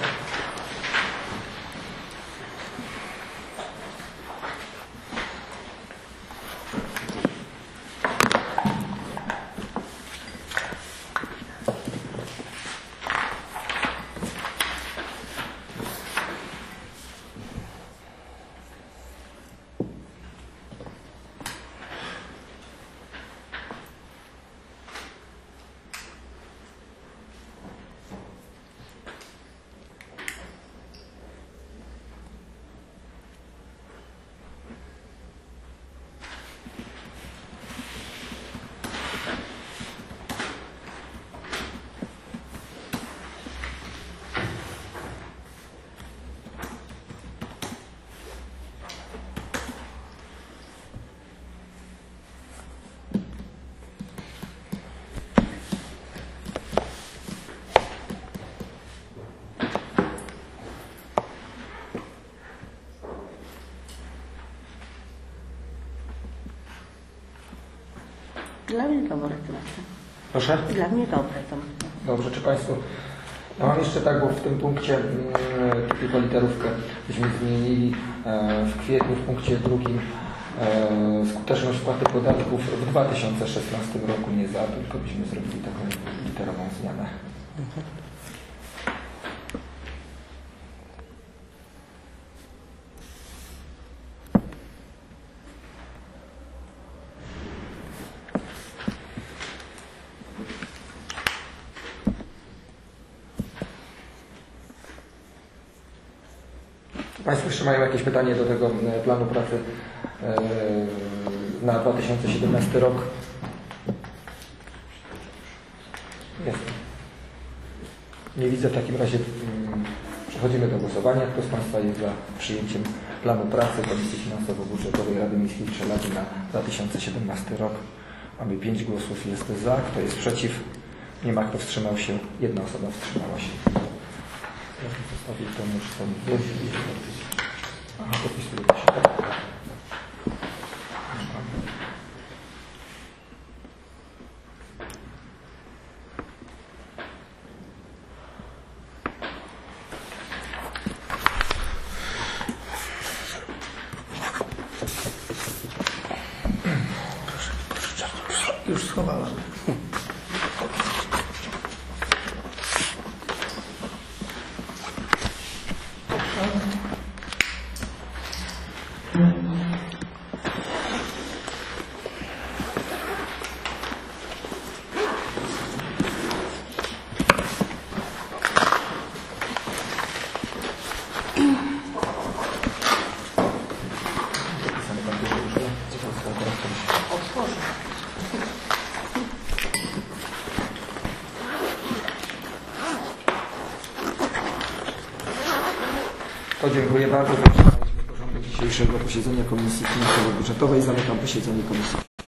Dla mnie dobre to. Proszę? Dla mnie dobre to. Dobrze, czy Państwo... Ja mam jeszcze tak, bo w tym punkcie mm, tylko literówkę byśmy zmienili e, w kwietniu w punkcie drugim e, skuteczność wpłaty podatków w dwa tysiące szesnastym roku, nie za, tylko byśmy zrobili taką literową zmianę. Mhm. Państwo jeszcze mają jakieś pytanie do tego planu pracy na dwa tysiące siedemnasty rok? Jest. Nie widzę, w takim razie przechodzimy do głosowania. Kto z Państwa jest za przyjęciem planu pracy Komisji Finansowo-Budżetowej Rady Miejskiej Trzelady na dwa tysiące siedemnasty rok? Mamy pięć głosów, jest za. Kto jest przeciw? Nie ma. Kto wstrzymał się? Jedna osoba wstrzymała się. Ja zostawię to muszę sobie wierzyć. Aha, podpisuję się. Już schowałem. To dziękuję bardzo. Zaczynaliśmy porządek dzisiejszego posiedzenia Komisji Finansowo-Budżetowej. Zamykam posiedzenie Komisji.